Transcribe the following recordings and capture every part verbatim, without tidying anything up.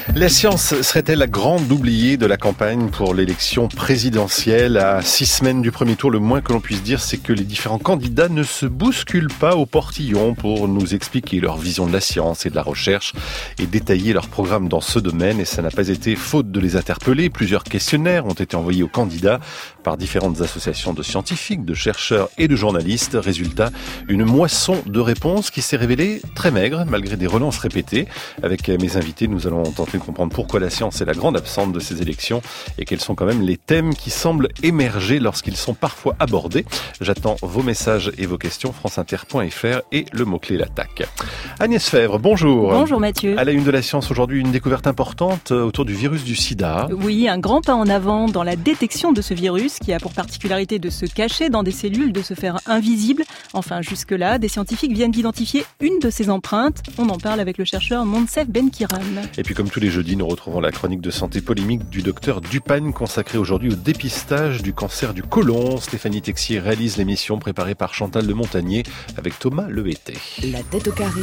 La science serait-elle la grande oubliée de la campagne pour l'élection présidentielle? À six semaines du premier tour, le moins que l'on puisse dire, c'est que les différents candidats ne se bousculent pas au portillon pour nous expliquer leur vision de la science et de la recherche et détailler leur programme dans ce domaine. Et ça n'a pas été faute de les interpeller. Plusieurs questionnaires ont été envoyés aux candidats par différentes associations de scientifiques, de chercheurs et de journalistes. Résultat, une moisson de réponses qui s'est révélée très maigre malgré des relances répétées. Avec mes invités, nous allons tenter de comprendre pourquoi la science est la grande absente de ces élections et quels sont quand même les thèmes qui semblent émerger lorsqu'ils sont parfois abordés. J'attends vos messages et vos questions, franceinter point f r et le mot-clé l'attaque. Agnès Fèvre, bonjour. Bonjour Mathieu. À la une de la science aujourd'hui, une découverte importante autour du virus du sida. Oui, un grand pas en avant dans la détection de ce virus qui a pour particularité de se cacher dans des cellules, de se faire invisible. Enfin, jusque-là, des scientifiques viennent d'identifier une de ces empreintes. On en parle avec le chercheur Moncef Benkiran. Et puis comme tous les jeudis, nous retrouvons la chronique de santé polémique du docteur Dupagne consacrée aujourd'hui au dépistage du cancer du côlon. Stéphanie Texier réalise l'émission préparée par Chantal Le Montagnier avec Thomas Lehété. La tête au carré,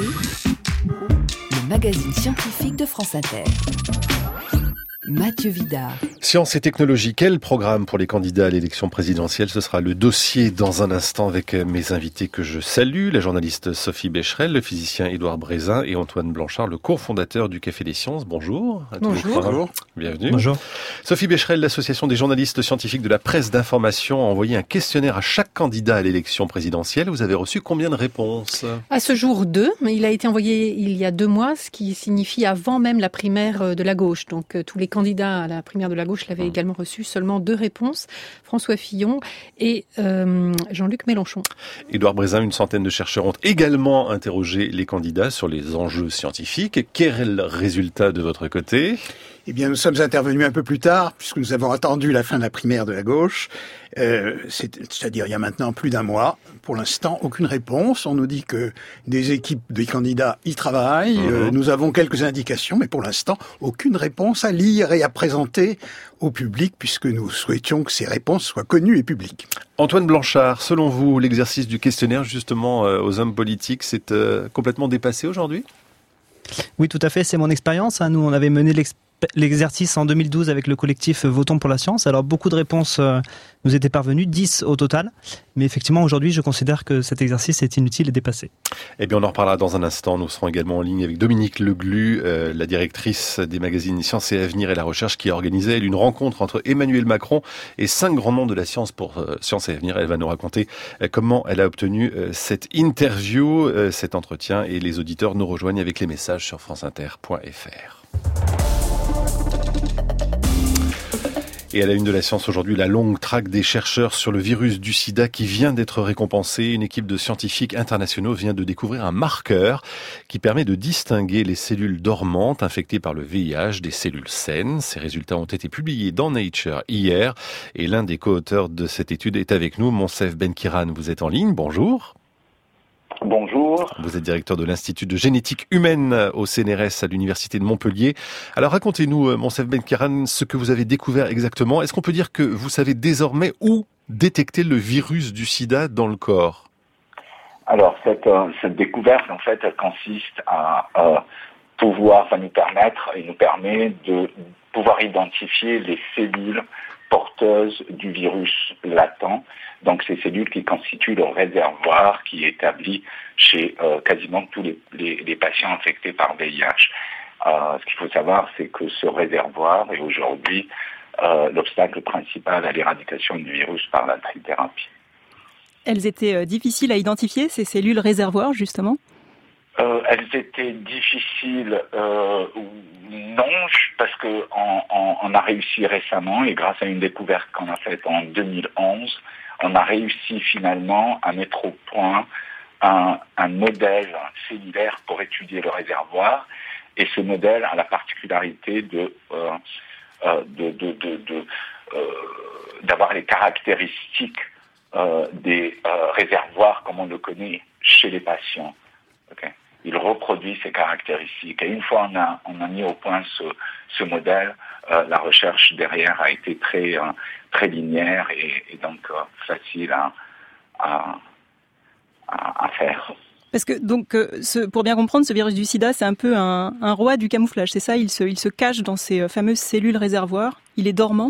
le magazine scientifique de France Inter. Mathieu Vidard. Science et technologie, quel programme pour les candidats à l'élection présidentielle? Ce sera le dossier dans un instant avec mes invités que je salue, la journaliste Sophie Becherel, le physicien Édouard Brézin et Antoine Blanchard, le cofondateur du Café des Sciences. Bonjour. À Bonjour. Bonjour. Bienvenue. Bonjour. Sophie Becherel, l'association des journalistes scientifiques de la presse d'information, a envoyé un questionnaire à chaque candidat à l'élection présidentielle. Vous avez reçu combien de réponses? À ce jour, deux. Mais il a été envoyé il y a deux mois, ce qui signifie avant même la primaire de la gauche. Donc euh, tous les candidats à la primaire de la gauche l'avaient mmh. également reçu. Seulement deux réponses, François Fillon et euh, Jean-Luc Mélenchon. Édouard Brézin, une centaine de chercheurs ont également interrogé les candidats sur les enjeux scientifiques. Quel résultat de votre côté? Eh bien, nous sommes intervenus un peu plus tard, puisque nous avons attendu la fin de la primaire de la gauche, euh, c'est, c'est-à-dire il y a maintenant plus d'un mois. Pour l'instant, aucune réponse. On nous dit que des équipes de candidats y travaillent. Mmh. Euh, nous avons quelques indications, mais pour l'instant, aucune réponse à lire et à présenter au public, puisque nous souhaitions que ces réponses soient connues et publiques. Antoine Blanchard, selon vous, l'exercice du questionnaire justement euh, aux hommes politiques, c'est euh, complètement dépassé aujourd'hui? Oui, tout à fait, c'est mon expérience. Nous, on avait mené l'expérience l'exercice en deux mille douze avec le collectif Votons pour la science. Alors beaucoup de réponses euh, nous étaient parvenues, dix au total. Mais effectivement aujourd'hui je considère que cet exercice est inutile et dépassé. Eh bien on en reparlera dans un instant. Nous serons également en ligne avec Dominique Leglu, euh, la directrice des magazines Science et Avenir et la Recherche, qui a organisé elle, une rencontre entre Emmanuel Macron et cinq grands noms de la science pour euh, Science et Avenir. Elle va nous raconter euh, comment elle a obtenu euh, cette interview, euh, cet entretien, et les auditeurs nous rejoignent avec les messages sur franceinter point f r. Et à la une de la science aujourd'hui, la longue traque des chercheurs sur le virus du sida qui vient d'être récompensée. Une équipe de scientifiques internationaux vient de découvrir un marqueur qui permet de distinguer les cellules dormantes infectées par le V I H des cellules saines. Ces résultats ont été publiés dans Nature hier et l'un des co-auteurs de cette étude est avec nous, Moncef Benkiran. Vous êtes en ligne, bonjour. Bonjour. Vous êtes directeur de l'Institut de génétique humaine au C N R S à l'Université de Montpellier. Alors racontez-nous, Moncef Benkiran, ce que vous avez découvert exactement. Est-ce qu'on peut dire que vous savez désormais où détecter le virus du sida dans le corps? Alors cette, euh, cette découverte, en fait, elle consiste à euh, pouvoir, ça nous permettre et nous permet de pouvoir identifier les cellules porteuses du virus latent. Donc ces cellules qui constituent le réservoir qui est établi chez euh, quasiment tous les, les, les patients infectés par V I H. Euh, ce qu'il faut savoir, c'est que ce réservoir est aujourd'hui euh, l'obstacle principal à l'éradication du virus par la trithérapie. Elles étaient euh, difficiles à identifier, ces cellules réservoirs, justement? Euh, elles étaient difficiles, euh, non, parce que on, on, on a réussi récemment, et grâce à une découverte qu'on a faite en deux mille onze, on a réussi finalement à mettre au point un, un modèle cellulaire pour étudier le réservoir, et ce modèle a la particularité de, euh, euh, de, de, de, de euh, d'avoir les caractéristiques euh, des euh, réservoirs comme on le connaît chez les patients. Okay. Il reproduit ces caractéristiques. Et une fois on a, on a mis au point ce, ce modèle, euh, la recherche derrière a été très, euh, très linéaire et, et donc euh, facile à, à, à, à faire. Parce que donc, ce, pour bien comprendre, ce virus du sida, c'est un peu un, un roi du camouflage, c'est ça? Il se, il se cache dans ces fameuses cellules réservoirs. Il est dormant.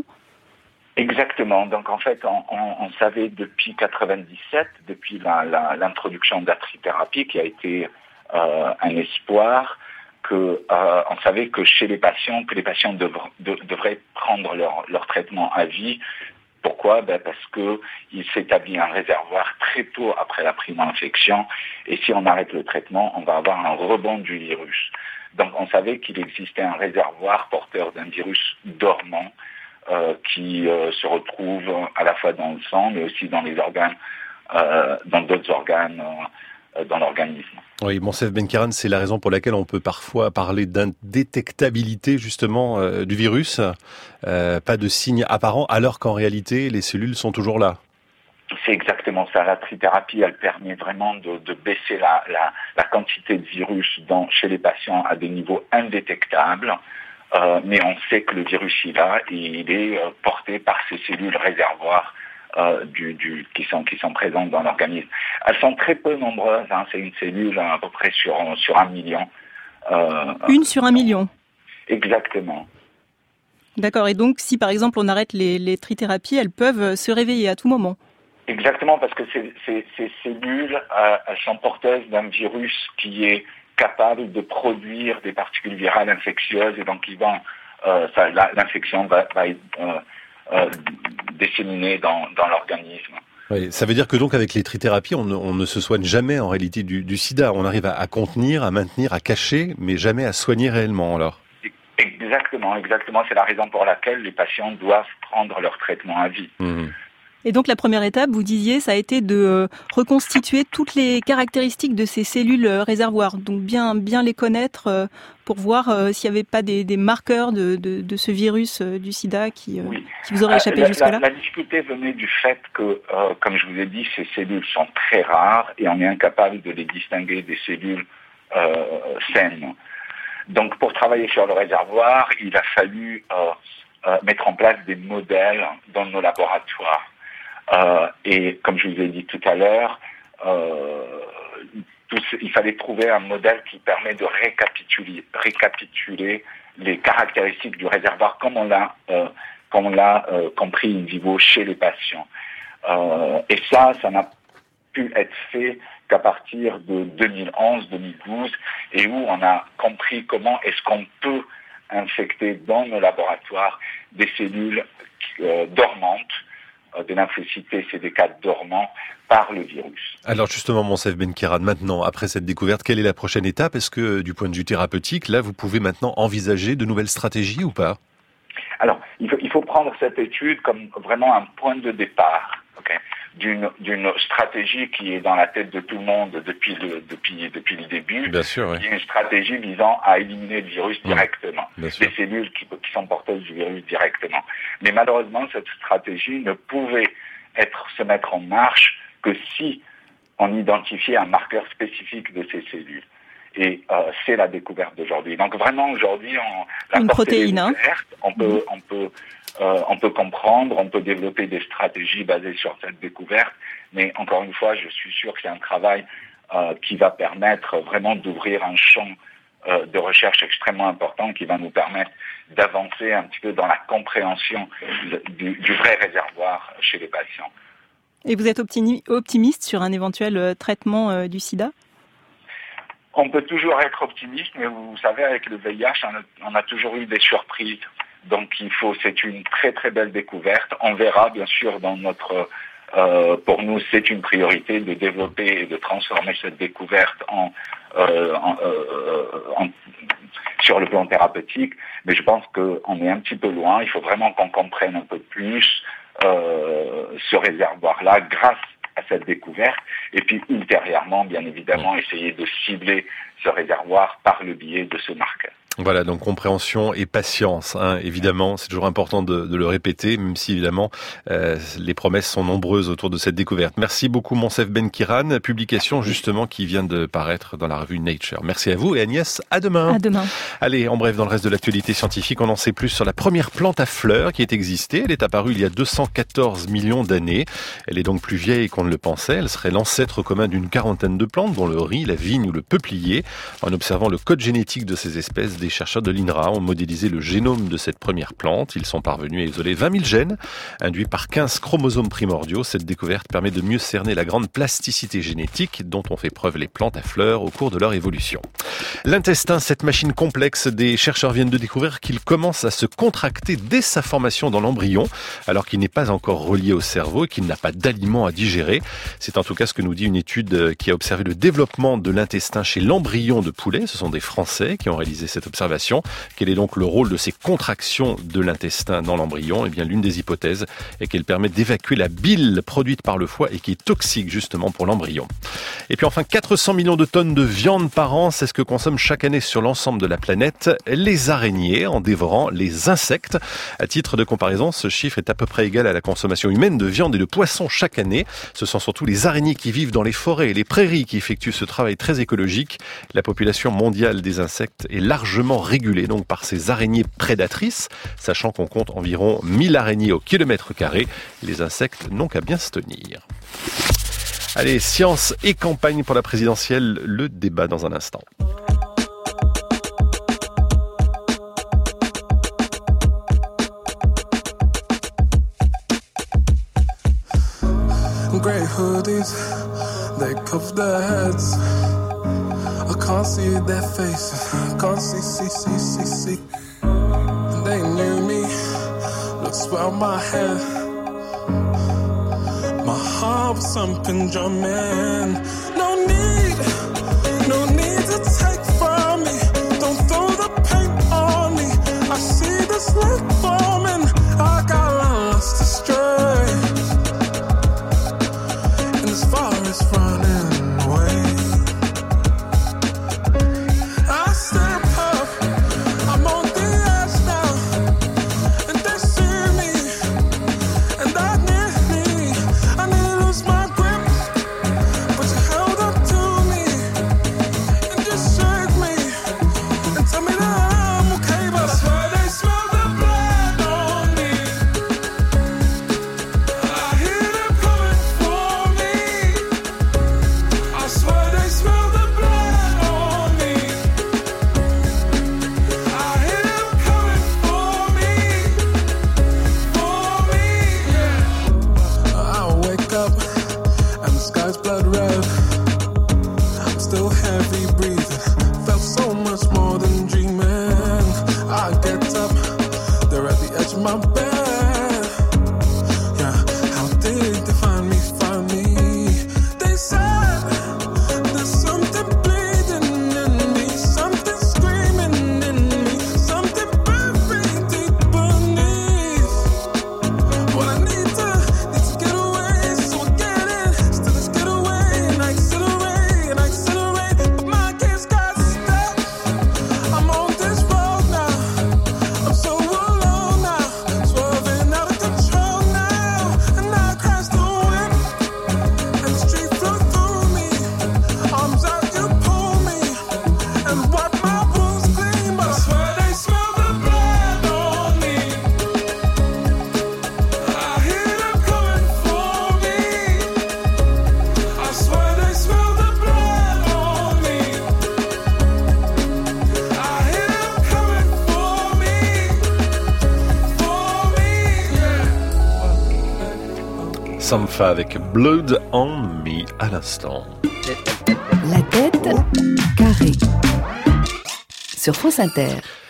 Exactement. Donc en fait, on, on, on savait depuis quatre-vingt-dix-sept, depuis la, la, l'introduction de la trithérapie, qui a été euh, un espoir, que euh, on savait que chez les patients, que les patients devr- de, devraient prendre leur, leur traitement à vie. Pourquoi? Ben parce que il s'établit un réservoir très tôt après la prime infection, et si on arrête le traitement, on va avoir un rebond du virus. Donc on savait qu'il existait un réservoir porteur d'un virus dormant euh, qui euh, se retrouve à la fois dans le sang, mais aussi dans les organes, euh, dans d'autres organes. Euh, dans l'organisme. Oui, Moncef Benkaran, c'est la raison pour laquelle on peut parfois parler d'indétectabilité justement euh, du virus, euh, pas de signes apparents, alors qu'en réalité les cellules sont toujours là. C'est exactement ça. La trithérapie, elle permet vraiment de, de baisser la, la, la quantité de virus dans, chez les patients à des niveaux indétectables, euh, mais on sait que le virus il est là et il est euh, porté par ces cellules réservoirs Euh, du, du, qui sont qui sont présentes dans l'organisme. Elles sont très peu nombreuses. Hein, c'est une cellule à peu près sur sur un million. Euh, une sur un million. Exactement. D'accord. Et donc, si par exemple on arrête les, les trithérapies, elles peuvent se réveiller à tout moment. Exactement, parce que ces, ces, ces cellules, euh, elles sont porteuses d'un virus qui est capable de produire des particules virales infectieuses, et donc ils vont, euh, ça, la, l'infection va, va être euh, euh, disséminée dans, dans l'organisme. Oui, ça veut dire que donc avec les trithérapies, on ne, on ne se soigne jamais en réalité du, du sida. On arrive à, à contenir, à maintenir, à cacher, mais jamais à soigner réellement alors. Exactement, exactement. C'est la raison pour laquelle les patients doivent prendre leur traitement à vie. Mmh. Et donc la première étape, vous disiez, ça a été de reconstituer toutes les caractéristiques de ces cellules réservoirs. Donc bien, bien les connaître pour voir s'il n'y avait pas des, des marqueurs de, de, de ce virus du sida qui, oui. qui vous aurait échappé la, jusque-là. La, la difficulté venait du fait que, euh, comme je vous ai dit, ces cellules sont très rares et on est incapable de les distinguer des cellules euh, saines. Donc pour travailler sur le réservoir, il a fallu euh, euh, mettre en place des modèles dans nos laboratoires. Euh, et comme je vous ai dit tout à l'heure, euh, tout, il fallait trouver un modèle qui permet de récapituler, récapituler les caractéristiques du réservoir comme on l'a, euh, comme on l'a euh, compris in vivo chez les patients. Euh, et ça, ça n'a pu être fait qu'à partir de deux mille onze deux mille douze, et où on a compris comment est-ce qu'on peut infecter dans nos laboratoires des cellules euh, dormantes, des lymphocytes C D quatre dormants par le virus. Alors justement, Moncef Benkaran, maintenant, après cette découverte, quelle est la prochaine étape? Est-ce que du point de vue thérapeutique, là, vous pouvez maintenant envisager de nouvelles stratégies ou pas? Alors, il faut, il faut prendre cette étude comme vraiment un point de départ, okay, d'une, d'une stratégie qui est dans la tête de tout le monde depuis le, depuis, depuis le début. Bien sûr, oui. Qui est une stratégie visant à éliminer le virus directement, mmh, les cellules qui, qui sont porteuses du virus directement. Mais malheureusement, cette stratégie ne pouvait être, se mettre en marche que si on identifiait un marqueur spécifique de ces cellules. Et euh, c'est la découverte d'aujourd'hui. Donc vraiment aujourd'hui, on, la une protéine, est ouverte, on peut, on peut, euh, on peut comprendre, on peut développer des stratégies basées sur cette découverte. Mais encore une fois, je suis sûr que c'est un travail euh, qui va permettre vraiment d'ouvrir un champ euh, de recherche extrêmement important, qui va nous permettre d'avancer un petit peu dans la compréhension du, du vrai réservoir chez les patients. Et vous êtes optimi- optimiste sur un éventuel traitement euh, du sida ? On peut toujours être optimiste, mais vous savez, avec le V I H, on a, on a toujours eu des surprises. Donc, il faut, c'est une très très belle découverte. On verra, bien sûr, dans notre, euh, pour nous, c'est une priorité de développer et de transformer cette découverte en, euh, en, euh, en sur le plan thérapeutique. Mais je pense qu'on est un petit peu loin. Il faut vraiment qu'on comprenne un peu plus euh, ce réservoir-là, grâce à cette découverte, et puis ultérieurement, bien évidemment, essayer de cibler ce réservoir par le biais de ce marqueur. Voilà, donc compréhension et patience, hein, évidemment, c'est toujours important de, de le répéter, même si évidemment euh, les promesses sont nombreuses autour de cette découverte. Merci beaucoup Monsef Benkiran, publication justement qui vient de paraître dans la revue Nature. Merci à vous et Agnès, à demain. À demain. Allez, en bref, dans le reste de l'actualité scientifique, on en sait plus sur la première plante à fleurs qui est existée. Elle est apparue il y a deux cent quatorze millions d'années. Elle est donc plus vieille qu'on ne le pensait. Elle serait l'ancêtre commun d'une quarantaine de plantes, dont le riz, la vigne ou le peuplier. En observant le code génétique de ces espèces, des chercheurs de l'I N R A ont modélisé le génome de cette première plante. Ils sont parvenus à isoler vingt mille gènes, induits par quinze chromosomes primordiaux. Cette découverte permet de mieux cerner la grande plasticité génétique dont ont fait preuve les plantes à fleurs au cours de leur évolution. L'intestin, cette machine complexe, des chercheurs viennent de découvrir qu'il commence à se contracter dès sa formation dans l'embryon, alors qu'il n'est pas encore relié au cerveau et qu'il n'a pas d'aliments à digérer. C'est en tout cas ce que nous dit une étude qui a observé le développement de l'intestin chez l'embryon de poulet. Ce sont des Français qui ont réalisé cette observation. Quel est donc le rôle de ces contractions de l'intestin dans l'embryon ? Eh bien, l'une des hypothèses est qu'elle permet d'évacuer la bile produite par le foie et qui est toxique justement pour l'embryon. Et puis enfin, quatre cents millions de tonnes de viande par an, c'est ce que consomment chaque année sur l'ensemble de la planète les araignées en dévorant les insectes. À titre de comparaison, ce chiffre est à peu près égal à la consommation humaine de viande et de poissons chaque année. Ce sont surtout les araignées qui vivent dans les forêts et les prairies qui effectuent ce travail très écologique. La population mondiale des insectes est largement régulée donc par ces araignées prédatrices, sachant qu'on compte environ mille araignées au kilomètre carré. Les insectes n'ont qu'à bien se tenir. Allez, science et campagne pour la présidentielle, le débat dans un instant. Grey hoodies, they cover their heads. I can't see their faces, I can't see, see, see, see, see. And they knew me, looks round my head. My heart was thumping, drumming. No need, no need to take from me. Don't throw the paint on me. I see the slick forming. I got lost astray. And this forest running away. I step up, I'm on the edge now. And they see me, and I need me. I need to lose my grip, but you held up to me and just shook me and tell me that I'm okay. But I swear they smell the blood on me. I hear them coming for me. I swear they smell the blood on me. I hear them coming for me, for me, yeah. I'll wake up and the sky's blood red. I'm still heavy breathing, felt so much more than dreaming. I get up, they're at the edge of my bed. Yeah, how did they find me, find me? They said there's something bleeding in me, something screaming in me, something buried deep beneath. What I need to, need to get away, so I get it. Still let's get away, and I accelerate, and I accelerate. But my kids got stuck. I'm on this road now. I'm so alone now, swerving out of control now. And I crashed the whip, and the street flew through me. Arms out, you pull me, and wipe my wounds clean. But I swear they smell the blood on me. I hear them coming for me. I swear they smell the blood on me. I hear them coming for me, for me, yeah. Sampha avec Blood on Me à l'instant. La tête carrée. Sur France Inter.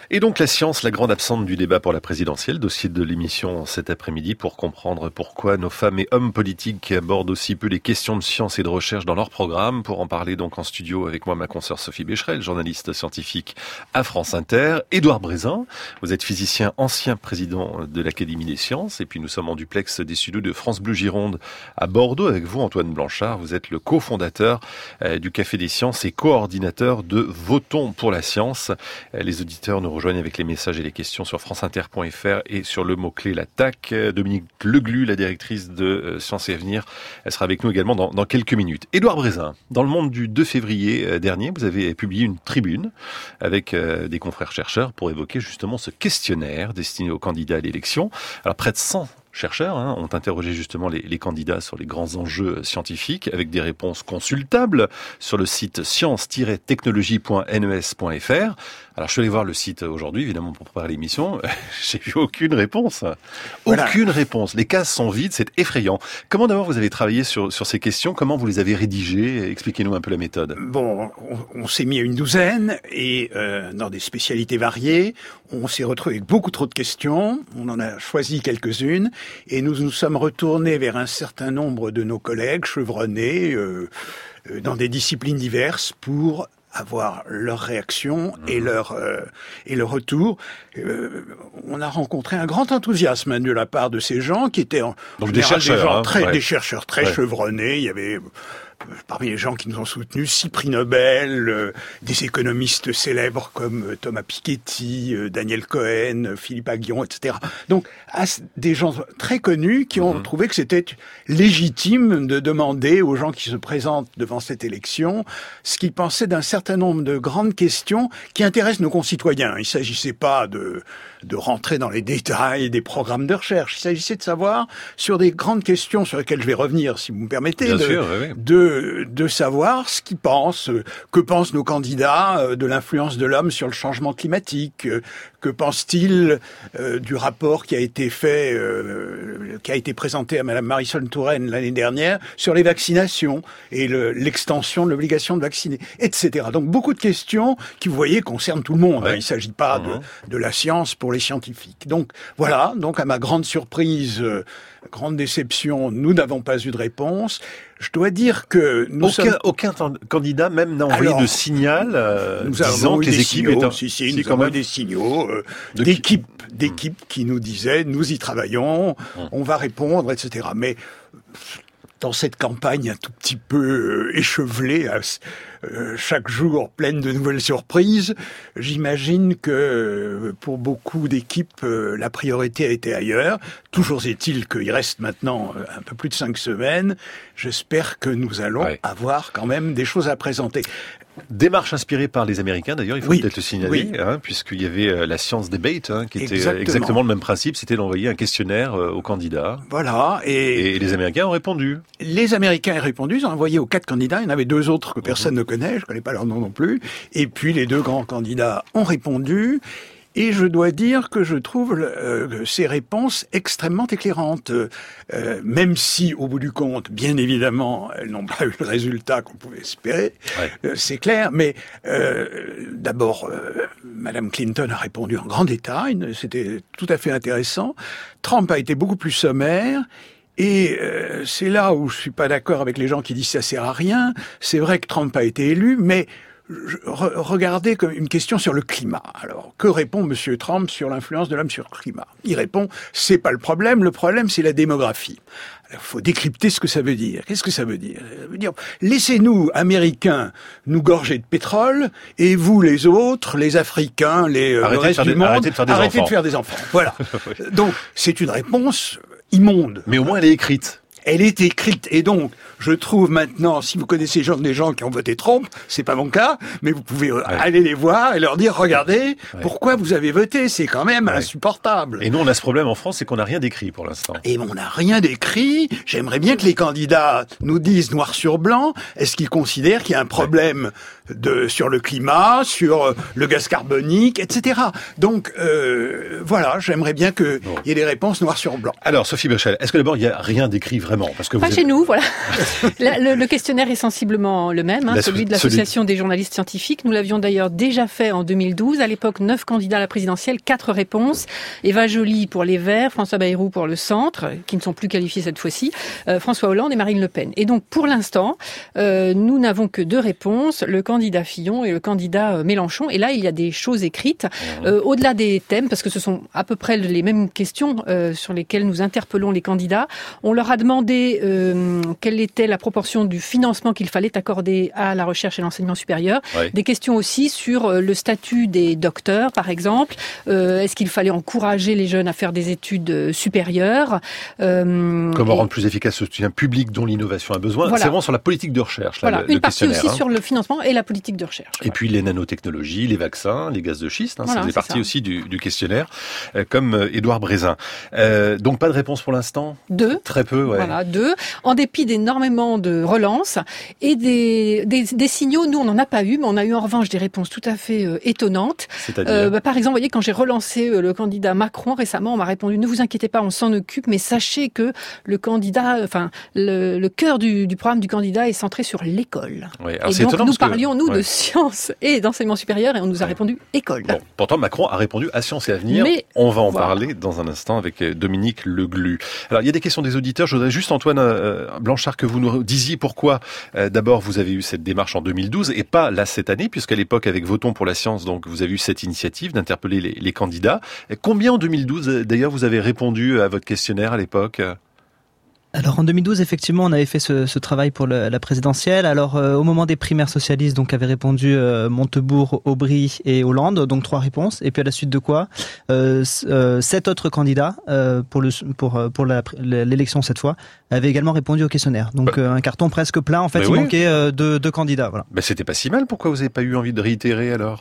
Et donc la science, la grande absente du débat pour la présidentielle, dossier de l'émission cet après-midi pour comprendre pourquoi nos femmes et hommes politiques abordent aussi peu les questions de science et de recherche dans leur programme. Pour en parler donc en studio avec moi, ma consoeur Sophie Becherel, journaliste scientifique à France Inter. Édouard Brézin, vous êtes physicien, ancien président de l'Académie des sciences. Et puis nous sommes en duplex des studios de France Bleu Gironde à Bordeaux avec vous, Antoine Blanchard. Vous êtes le cofondateur du Café des Sciences et coordinateur de Votons pour la science. Les auditeurs nous rejoignent avec les messages et les questions sur franceinter point f r et sur le mot-clé l'attaque. Dominique Leglu, la directrice de Sciences et Avenir, elle sera avec nous également dans, dans quelques minutes. Édouard Brézin, dans le Monde du deux février dernier, vous avez publié une tribune avec des confrères chercheurs pour évoquer justement ce questionnaire destiné aux candidats à l'élection. Alors près de cent chercheurs hein, ont interrogé justement les, les candidats sur les grands enjeux scientifiques avec des réponses consultables sur le site science tiret technologie point n e s point f r. Alors je suis allé voir le site aujourd'hui évidemment pour préparer l'émission, j'ai vu aucune réponse. Voilà. Aucune réponse. Les cases sont vides, c'est effrayant. Comment d'abord vous avez travaillé sur, sur ces questions? Comment vous les avez rédigées? Expliquez-nous un peu la méthode. Bon, on, on s'est mis à une douzaine et euh, dans des spécialités variées. On s'est retrouvé avec beaucoup trop de questions. On en a choisi quelques-unes. Et nous nous sommes retournés vers un certain nombre de nos collègues chevronnés euh, euh, dans des disciplines diverses pour avoir leur réaction et leur euh, et leur retour. Euh, on a rencontré un grand enthousiasme de la part de ces gens qui étaient en donc des chercheurs, des, gens hein, très, ouais. des chercheurs très ouais. chevronnés. Il y avait parmi les gens qui nous ont soutenus, six prix Nobel, euh, des économistes célèbres comme euh, Thomas Piketty, euh, Daniel Cohen, euh, Philippe Aghion, et cetera. Donc, as, des gens très connus qui ont mmh. trouvé que c'était légitime de demander aux gens qui se présentent devant cette élection ce qu'ils pensaient d'un certain nombre de grandes questions qui intéressent nos concitoyens. Il ne s'agissait pas de, de rentrer dans les détails des programmes de recherche. Il s'agissait de savoir sur des grandes questions sur lesquelles je vais revenir, si vous me permettez, Bien de, sûr, oui, oui. de de savoir ce qu'ils pensent, que pensent nos candidats de l'influence de l'homme sur le changement climatique, que pensent-ils euh, du rapport qui a été fait, euh, qui a été présenté à Madame Marisol Touraine l'année dernière sur les vaccinations et le, l'extension de l'obligation de vacciner, et cetera. Donc beaucoup de questions qui, vous voyez, concernent tout le monde. Ouais. Hein. Il ne s'agit pas mmh. de, de la science pour les scientifiques. Donc voilà, donc à ma grande surprise, euh, grande déception, nous n'avons pas eu de réponse. Je dois dire que nous aucun, sommes... aucun candidat même n'a envoyé Alors, de signal euh, nous disant avons que les équipes signaux, étaient... Si, si, si, nous avons des signaux euh, de d'équipes, qui... d'équipes qui nous disaient « nous y travaillons, hum. on va répondre », et cetera. Mais dans cette campagne un tout petit peu euh, échevelée, euh, chaque jour pleine de nouvelles surprises, j'imagine que euh, pour beaucoup d'équipes, euh, la priorité a été ailleurs. Toujours est-il qu'il reste maintenant euh, un peu plus de cinq semaines. J'espère que nous allons ouais. avoir quand même des choses à présenter. Démarche inspirée par les Américains, d'ailleurs, il faut oui, peut-être le signaler, oui. hein, puisqu'il y avait euh, la Science Debate, hein, qui exactement. était exactement le même principe, c'était d'envoyer un questionnaire euh, aux candidats. Voilà. Et, et les Américains ont répondu. Les Américains ont répondu, ils ont envoyé aux quatre candidats, il y en avait deux autres que personne mmh. ne connaît, je ne connais pas leur nom non plus, et puis les deux grands candidats ont répondu. Et je dois dire que je trouve euh, ces réponses extrêmement éclairantes, euh, même si, au bout du compte, bien évidemment, elles n'ont pas eu le résultat qu'on pouvait espérer, ouais. euh, c'est clair. Mais euh, d'abord, euh, Madame Clinton a répondu en grand détail, c'était tout à fait intéressant. Trump a été beaucoup plus sommaire. Et euh, c'est là où je suis pas d'accord avec les gens qui disent ça sert à rien. C'est vrai que Trump a été élu, mais regardez comme une question sur le climat. Alors, que répond Monsieur Trump sur l'influence de l'homme sur le climat? Il répond, c'est pas le problème, le problème c'est la démographie. Il faut décrypter ce que ça veut dire. Qu'est-ce que ça veut dire? Ça veut dire, laissez-nous, Américains, nous gorger de pétrole, et vous, les autres, les Africains, les, le reste du des, monde, arrêtez de faire des arrêtez enfants. de faire des enfants. Voilà. Donc, c'est une réponse immonde. Mais au moins, elle est écrite. Elle est écrite, et donc, je trouve maintenant, si vous connaissez des gens qui ont voté Trump, c'est pas mon cas, mais vous pouvez ouais. aller les voir et leur dire, regardez, ouais. pourquoi vous avez voté, c'est quand même ouais. insupportable. Et nous, on a ce problème en France, c'est qu'on n'a rien d'écrit pour l'instant. Et on n'a rien d'écrit, j'aimerais bien que les candidats nous disent noir sur blanc, est-ce qu'ils considèrent qu'il y a un problème de sur le climat, sur le gaz carbonique, et cetera. Donc euh, voilà, j'aimerais bien qu'il bon. y ait des réponses noir sur blanc. Alors Sophie Bechtel, est-ce que d'abord il n'y a rien d'écrit vraiment? Parce que vous Pas avez... chez nous, voilà. La, le, le questionnaire est sensiblement le même, hein, la, celui de l'Association celui... des journalistes scientifiques. Nous l'avions d'ailleurs déjà fait en deux mille douze. À l'époque, neuf candidats à la présidentielle, quatre réponses. Eva Joly pour les Verts, François Bayrou pour le Centre, qui ne sont plus qualifiés cette fois-ci, euh, François Hollande et Marine Le Pen. Et donc, pour l'instant, euh, nous n'avons que deux réponses, le candidat Fillon et le candidat euh, Mélenchon. Et là, il y a des choses écrites, euh, au-delà des thèmes, parce que ce sont à peu près les mêmes questions euh, sur lesquelles nous interpellons les candidats. On leur a demandé euh, quelle était la proportion du financement qu'il fallait accorder à la recherche et l'enseignement supérieur. Oui. Des questions aussi sur le statut des docteurs, par exemple. Euh, est-ce qu'il fallait encourager les jeunes à faire des études supérieures? euh, Comment et... rendre plus efficace ce soutien public dont l'innovation a besoin? Voilà. C'est vraiment sur la politique de recherche. Là, voilà. le, Une partie aussi hein. sur le financement et la politique de recherche. Et voilà. puis les nanotechnologies, les vaccins, les gaz de schiste, hein, voilà, ça faisait partie ça. aussi du, du questionnaire, euh, comme euh, Édouard Brézin. Euh, donc pas de réponse pour l'instant? Deux. Très peu, ouais. Voilà, deux. En dépit d'énormément de relances et des, des, des signaux, nous on n'en a pas eu, mais on a eu en revanche des réponses tout à fait euh, étonnantes. C'est-à-dire euh, bah, par exemple, vous voyez, quand j'ai relancé euh, le candidat Macron récemment, on m'a répondu « Ne vous inquiétez pas, on s'en occupe, mais sachez que le candidat, enfin le, le cœur du, du programme du candidat est centré sur l'école. Oui, » Et donc nous parlions, que... nous, ouais. de sciences et d'enseignement supérieur, et on nous a ouais. répondu « école ». Bon, pourtant, Macron a répondu à Sciences et Avenir. Mais, on va en voilà. parler dans un instant avec Dominique Leglu. Alors, il y a des questions des auditeurs. Je voudrais juste, Antoine euh, Blanchard, que vous nous disiez pourquoi, euh, d'abord, vous avez eu cette démarche en deux mille douze et pas là cette année, puisqu'à l'époque, avec Votons pour la science, donc vous avez eu cette initiative d'interpeller les, les candidats. Combien en deux mille douze, d'ailleurs, vous avez répondu à votre questionnaire à l'époque ? Alors en deux mille douze, effectivement, on avait fait ce, ce travail pour le, la présidentielle. Alors euh, au moment des primaires socialistes, donc avaient répondu euh, Montebourg, Aubry et Hollande, donc trois réponses. Et puis à la suite de quoi, euh, euh, sept autres candidats euh, pour le pour pour la, l'élection cette fois avaient également répondu au questionnaire. Donc euh, un carton presque plein. En fait, il oui. manquait euh, deux, deux candidats. Voilà. Ben c'était pas si mal. Pourquoi vous n'avez pas eu envie de réitérer alors ?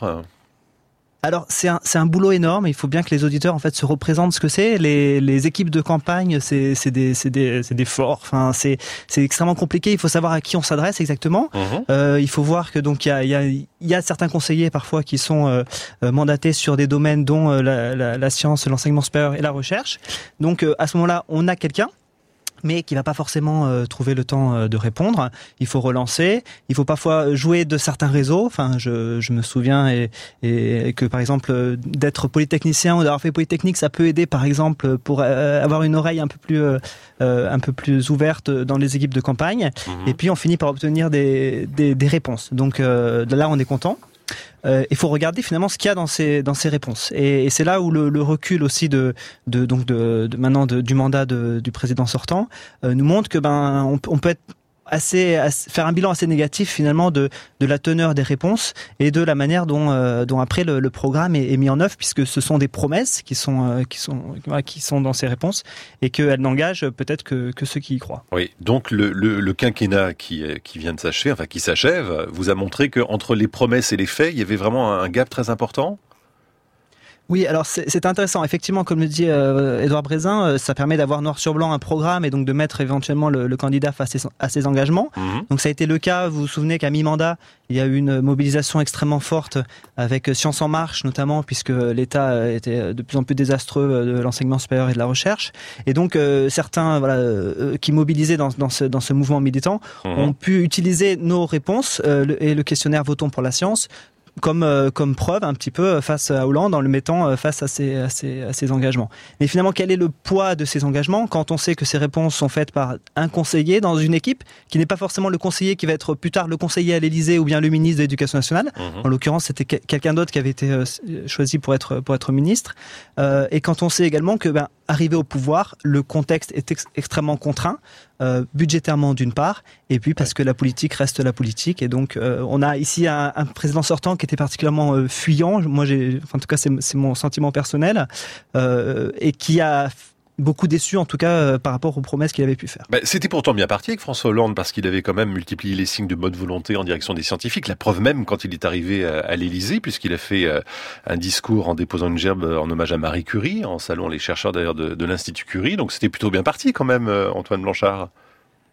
Alors c'est un c'est un boulot énorme. Il faut bien que les auditeurs en fait se représentent ce que c'est. Les les équipes de campagne, c'est c'est des c'est des c'est des forts. Enfin c'est c'est extrêmement compliqué. Il faut savoir à qui on s'adresse exactement. Mmh. Euh, il faut voir que donc il y a il y a il y a certains conseillers parfois qui sont euh, mandatés sur des domaines dont euh, la, la la science, l'enseignement supérieur et la recherche. Donc euh, à ce moment-là, on a quelqu'un, mais qui va pas forcément euh, trouver le temps euh, de répondre. Il faut relancer. Il faut parfois jouer de certains réseaux. Enfin, je, je me souviens et, et que par exemple euh, d'être polytechnicien ou d'avoir fait Polytechnique, ça peut aider par exemple pour euh, avoir une oreille un peu plus euh, un peu plus ouverte dans les équipes de campagne. Mmh. Et puis on finit par obtenir des des, des réponses. Donc euh, là, on est content. Euh, il faut regarder finalement ce qu'il y a dans ces dans ces réponses et, et c'est là où le, le recul aussi de de donc de, de maintenant de, du mandat de, du président sortant euh, nous montre que ben on, on peut être assez, assez faire un bilan assez négatif finalement de de la teneur des réponses et de la manière dont euh, dont après le, le programme est, est mis en œuvre, puisque ce sont des promesses qui sont euh, qui sont qui sont dans ces réponses et qu'elles n'engagent peut-être que que ceux qui y croient. Oui, donc le le, le quinquennat qui qui vient de s'achever, enfin qui s'achève, vous a montré que entre les promesses et les faits, il y avait vraiment un gap très important. Oui, alors c'est, c'est intéressant. Effectivement, comme le dit euh, Édouard Brézin, euh, ça permet d'avoir noir sur blanc un programme et donc de mettre éventuellement le, le candidat face à ses, à ses engagements. Mmh. Donc ça a été le cas. Vous vous souvenez qu'à mi-mandat, il y a eu une mobilisation extrêmement forte avec Science en Marche notamment, puisque l'État était de plus en plus désastreux de l'enseignement supérieur et de la recherche. Et donc euh, certains voilà, euh, qui mobilisaient dans, dans, ce, dans ce mouvement militant mmh. ont pu utiliser nos réponses euh, le, et le questionnaire Votons pour la science comme euh, comme preuve un petit peu face à Hollande en le mettant face à ses, à ses à ses engagements. Mais finalement, quel est le poids de ces engagements quand on sait que ces réponses sont faites par un conseiller dans une équipe qui n'est pas forcément le conseiller qui va être plus tard le conseiller à l'Élysée ou bien le ministre de l'Éducation nationale. Mmh. En l'occurrence, c'était quelqu'un d'autre qui avait été euh, choisi pour être pour être ministre. Euh, et quand on sait également que ben arrivé au pouvoir, le contexte est ex- extrêmement contraint, euh, budgétairement d'une part, et puis parce que la politique reste la politique, et donc euh, on a ici un, un président sortant qui était particulièrement euh, fuyant. Moi, j'ai, enfin, en tout cas, c'est, c'est mon sentiment personnel, euh, et qui a beaucoup déçu, en tout cas, euh, par rapport aux promesses qu'il avait pu faire. Ben, c'était pourtant bien parti avec François Hollande, parce qu'il avait quand même multiplié les signes de bonne volonté en direction des scientifiques. La preuve même quand il est arrivé à, à l'Élysée, puisqu'il a fait euh, un discours en déposant une gerbe en hommage à Marie Curie, en saluant les chercheurs d'ailleurs de, de l'Institut Curie. Donc c'était plutôt bien parti quand même, euh, Antoine Blanchard.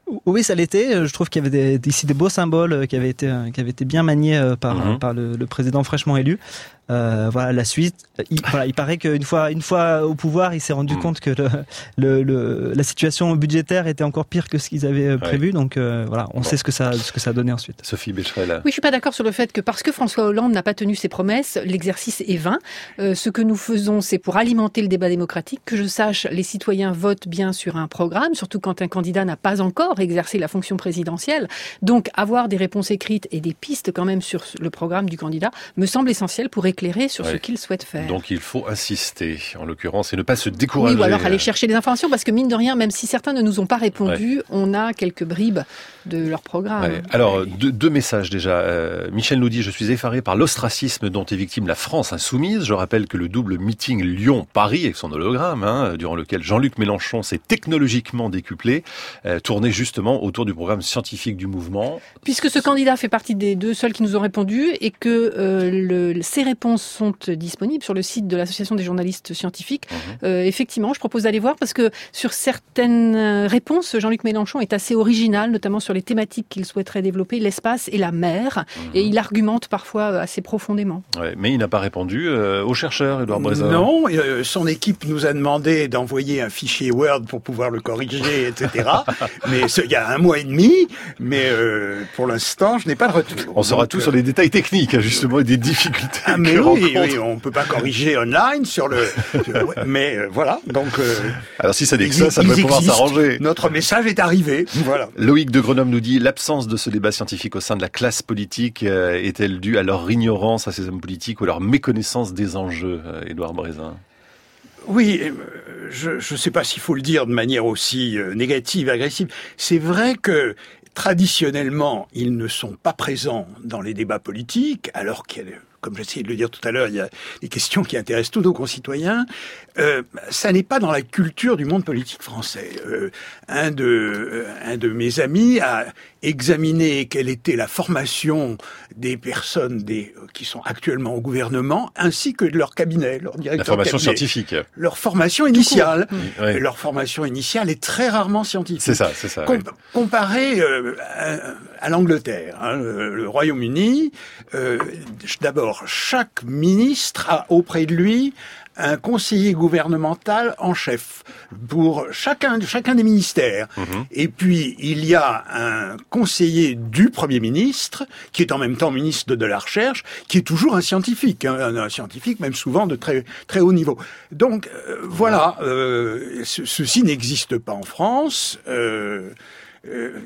Oui, ça l'était. Je trouve qu'il y avait des, ici des beaux symboles qui avaient été, qui avaient été bien maniés par, mmh. par le, le président fraîchement élu. Euh, voilà, la suite. Il, voilà, il paraît qu'une fois, une fois au pouvoir, il s'est rendu mmh. compte que le, le, le, la situation budgétaire était encore pire que ce qu'ils avaient prévu. Ouais. Donc euh, voilà, on bon. sait ce que ça, ce que ça a donné ensuite. Sophie Becherel. Oui, je suis pas d'accord sur le fait que parce que François Hollande n'a pas tenu ses promesses, l'exercice est vain. Euh, ce que nous faisons, c'est pour alimenter le débat démocratique. Que je sache, les citoyens votent bien sur un programme, surtout quand un candidat n'a pas encore exercer la fonction présidentielle. Donc, avoir des réponses écrites et des pistes quand même sur le programme du candidat me semble essentiel pour éclairer sur ouais. ce qu'il souhaite faire. Donc, il faut insister, en l'occurrence, et ne pas se décourager. Oui, ou alors aller chercher des informations, parce que mine de rien, même si certains ne nous ont pas répondu, ouais. on a quelques bribes de leur programme. Ouais. Alors, deux, deux messages déjà. Euh, Michel nous dit « Je suis effaré par l'ostracisme dont est victime la France insoumise. Je rappelle que le double meeting Lyon-Paris, avec son hologramme, hein, durant lequel Jean-Luc Mélenchon s'est technologiquement décuplé, euh, tournait justement autour du programme scientifique du mouvement. » Puisque ce candidat fait partie des deux seuls qui nous ont répondu et que euh, le, ces réponses sont disponibles sur le site de l'Association des journalistes scientifiques, mmh. euh, effectivement, je propose d'aller voir parce que sur certaines réponses, Jean-Luc Mélenchon est assez original, notamment sur les thématiques qu'il souhaiterait développer, l'espace et la mer, mmh. et il argumente parfois assez profondément. Ouais, mais il n'a pas répondu euh, aux chercheurs, Édouard Brézin. Non, euh, son équipe nous a demandé d'envoyer un fichier Word pour pouvoir le corriger, et cetera. Mais il y a un mois et demi, mais euh, pour l'instant, je n'ai pas de retour. On saura Donc, tout euh... sur les détails techniques, justement, et des difficultés. Ah mais oui, oui, on peut pas corriger online sur le. mais euh, voilà, donc. Euh, Alors si ça dit que ça, ça peut pouvoir s'arranger. Notre message est arrivé. Voilà. Loïc de Grenoble nous dit l'absence de ce débat scientifique au sein de la classe politique euh, est-elle due à leur ignorance à ces hommes politiques ou à leur méconnaissance des enjeux, euh, Édouard Brézin? Oui, je ne sais pas s'il faut le dire de manière aussi euh, négative, agressive. C'est vrai que traditionnellement, ils ne sont pas présents dans les débats politiques, alors qu'il y a, comme j'essayais de le dire tout à l'heure, il y a des questions qui intéressent tous nos concitoyens. Euh, ça n'est pas dans la culture du monde politique français. Euh, un de euh, un de mes amis a examiné quelle était la formation des personnes des qui sont actuellement au gouvernement, ainsi que de leur cabinet, leur directeur. La formation cabinet. scientifique. Leur formation initiale. Mmh. Oui. Leur formation initiale est très rarement scientifique. C'est ça, c'est ça. Com- oui. Comparé euh, à, à l'Angleterre, hein, le, le Royaume-Uni, euh, d'abord, chaque ministre a auprès de lui un conseiller gouvernemental en chef pour chacun, chacun des ministères. Mmh. Et puis, il y a un conseiller du Premier ministre, qui est en même temps ministre de la Recherche, qui est toujours un scientifique, hein, un, un scientifique même souvent de très, très haut niveau. Donc, euh, voilà, euh, ce, ceci n'existe pas en France. Euh, Euh,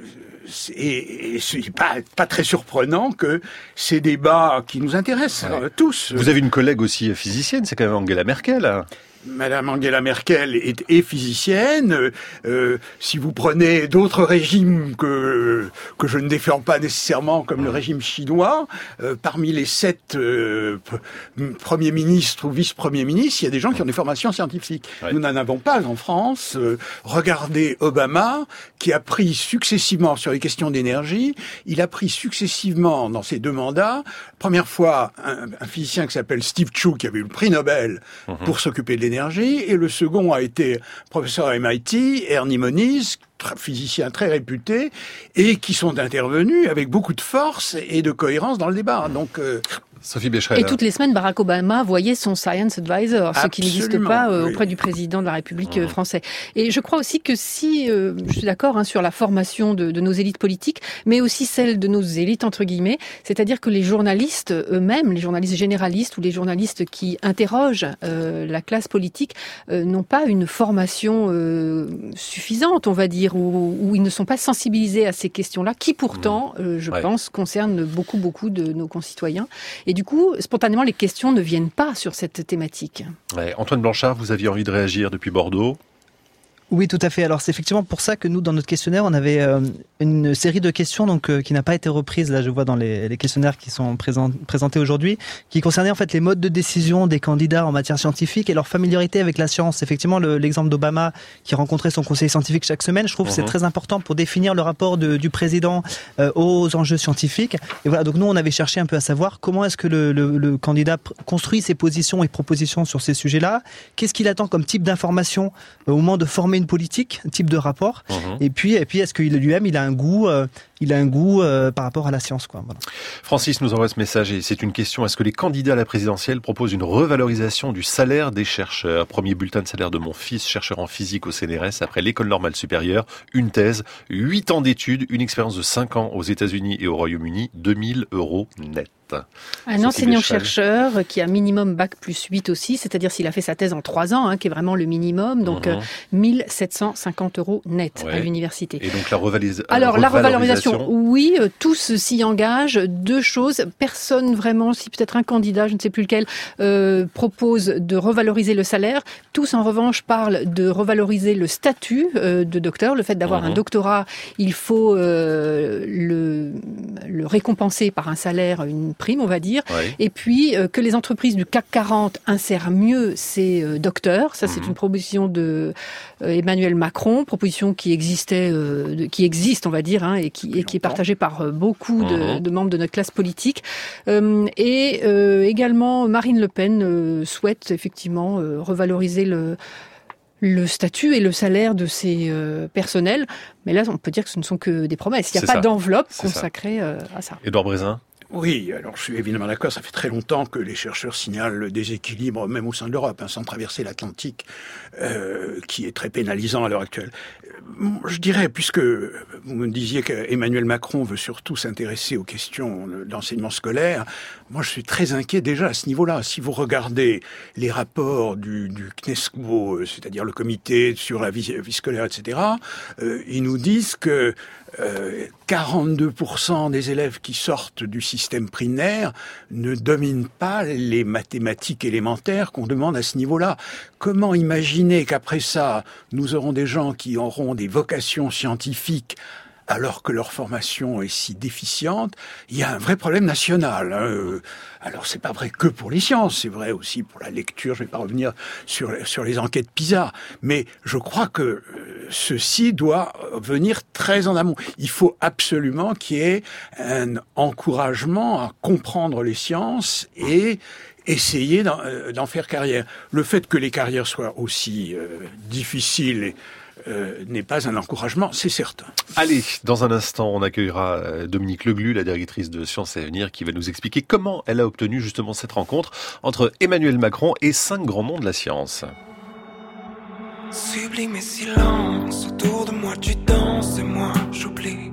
et, et c'est pas, pas très surprenant que ces débats qui nous intéressent ouais. euh, tous. Vous avez une collègue aussi physicienne, c'est quand même Angela Merkel. Hein. Madame Angela Merkel est, est physicienne. Euh, si vous prenez d'autres régimes que que je ne défends pas nécessairement, comme le régime chinois, euh, parmi les sept euh, premiers ministres ou vice-premiers ministres, il y a des gens qui ont des formations scientifiques. Ouais. Nous n'en avons pas en France. Euh, regardez Obama, qui a pris successivement sur les questions d'énergie, il a pris successivement dans ses deux mandats, première fois un, un physicien qui s'appelle Steve Chu, qui avait eu le prix Nobel mmh. pour s'occuper de l'énergie, et le second a été professeur à M I T, Ernie Moniz, physicien très réputé, et qui sont intervenus avec beaucoup de force et de cohérence dans le débat. Donc, euh, Sophie Becherel. Et toutes les semaines, Barack Obama voyait son Science Advisor, ce qui n'existe pas euh, auprès oui. du président de la République mmh. français. Et je crois aussi que si, euh, je suis d'accord hein, sur la formation de, de nos élites politiques, mais aussi celle de nos élites, entre guillemets, c'est-à-dire que les journalistes eux-mêmes, les journalistes généralistes ou les journalistes qui interrogent euh, la classe politique, euh, n'ont pas une formation euh, suffisante, on va dire, où, où ils ne sont pas sensibilisés à ces questions-là, qui pourtant, mmh. euh, je ouais. pense, concernent beaucoup, beaucoup de nos concitoyens. Et du coup, spontanément, les questions ne viennent pas sur cette thématique. Ouais. Antoine Blanchard, vous aviez envie de réagir depuis Bordeaux ? Oui, tout à fait. Alors, c'est effectivement pour ça que nous, dans notre questionnaire, on avait euh, une série de questions donc euh, qui n'a pas été reprise. Là, je vois dans les, les questionnaires qui sont présent, présentés aujourd'hui, qui concernaient en fait les modes de décision des candidats en matière scientifique et leur familiarité avec la science. Effectivement, le, l'exemple d'Obama qui rencontrait son conseiller scientifique chaque semaine, je trouve mmh. que c'est très important pour définir le rapport de, du président euh, aux enjeux scientifiques. Et voilà, donc nous, on avait cherché un peu à savoir comment est-ce que le, le, le candidat construit ses positions et propositions sur ces sujets-là. Qu'est-ce qu'il attend comme type d'information euh, au moment de former une politique, un type de rapport. Mmh. Et puis, et puis, est-ce qu'il lui-même, il a un goût, euh, il a un goût euh, par rapport à la science, quoi. Voilà. Francis nous envoie ce message et c'est une question. Est-ce que les candidats à la présidentielle proposent une revalorisation du salaire des chercheurs? Premier bulletin de salaire de mon fils, chercheur en physique au C N R S, après l'école normale supérieure, une thèse, huit ans d'études, une expérience de cinq ans aux États-Unis et au Royaume-Uni, deux mille euros net. Un enseignant-chercheur qui a minimum bac plus huit aussi, c'est-à-dire s'il a fait sa thèse en trois ans, hein, qui est vraiment le minimum, donc mmh. euh, mille sept cent cinquante euros net ouais. à l'université. Et donc la, revalis- Alors, la revalorisation la revalorisation, oui, euh, tous s'y engagent. Deux choses, personne vraiment, si peut-être un candidat, je ne sais plus lequel, euh, propose de revaloriser le salaire. Tous en revanche parlent de revaloriser le statut euh, de docteur, le fait d'avoir mmh. un doctorat, il faut euh, le, le récompenser par un salaire, une prime, on va dire, ouais. et puis euh, que les entreprises du C A C quarante insèrent mieux ces euh, docteurs. Ça, mmh. c'est une proposition de euh, Emmanuel Macron, proposition qui existait, euh, de, qui existe, on va dire, hein, et qui, et qui est partagée par euh, beaucoup mmh. de, de membres de notre classe politique. Euh, et euh, également, Marine Le Pen euh, souhaite effectivement euh, revaloriser le le statut et le salaire de ces euh, personnels. Mais là, on peut dire que ce ne sont que des promesses. Il n'y a c'est pas ça. d'enveloppe c'est consacrée euh, à ça. Édouard Brézin. Oui, alors je suis évidemment d'accord, ça fait très longtemps que les chercheurs signalent le déséquilibre, même au sein de l'Europe, hein, sans traverser l'Atlantique, euh, qui est très pénalisant à l'heure actuelle. Je dirais, puisque vous me disiez qu'Emmanuel Macron veut surtout s'intéresser aux questions d'enseignement scolaire, moi je suis très inquiet déjà à ce niveau-là. Si vous regardez les rapports du, du C N E S C O, c'est-à-dire le comité sur la vie, vie scolaire, et cetera, euh, ils nous disent que Euh, quarante-deux pour cent des élèves qui sortent du système primaire ne dominent pas les mathématiques élémentaires qu'on demande à ce niveau-là. Comment imaginer qu'après ça, nous aurons des gens qui auront des vocations scientifiques alors que leur formation est si déficiente? Il y a un vrai problème national. Hein. Alors c'est pas vrai que pour les sciences, c'est vrai aussi pour la lecture. Je vais pas revenir sur sur les enquêtes PISA, mais je crois que ceci doit venir très en amont. Il faut absolument qu'il y ait un encouragement à comprendre les sciences et essayer d'en, d'en faire carrière. Le fait que les carrières soient aussi euh, difficiles et Euh, n'est pas un encouragement, c'est certain. Allez, dans un instant, on accueillera Dominique Leglu, la directrice de Sciences et Avenir, qui va nous expliquer comment elle a obtenu justement cette rencontre entre Emmanuel Macron et cinq grands noms de la science. Sublime et silence, autour de moi tu danses et moi j'oublie.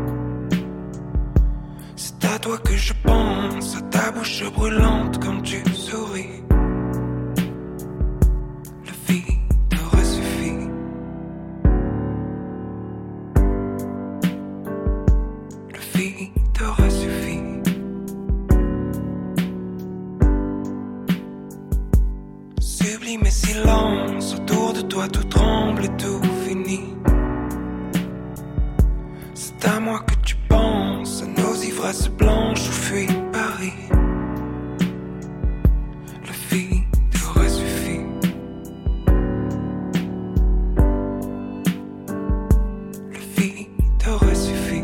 C'est à toi que je pense, à ta bouche brûlante quand tu souris. Le vide aurait suffi. T'aurait suffi. Sublime et silence, autour de toi tout tremble et tout finit. C'est à moi que tu penses, à nos ivresses blanches où fuit Paris. Le vide aurait suffi. Le vide aurait suffi.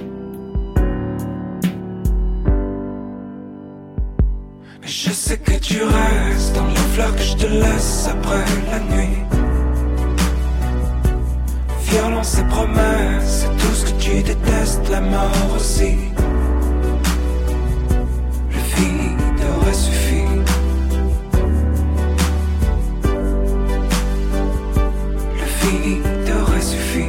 Je sais que tu restes dans les fleurs que je te laisse après la nuit. Violence et promesses, c'est tout ce que tu détestes, la mort aussi. Le vide aurait suffi. Le vide aurait suffi.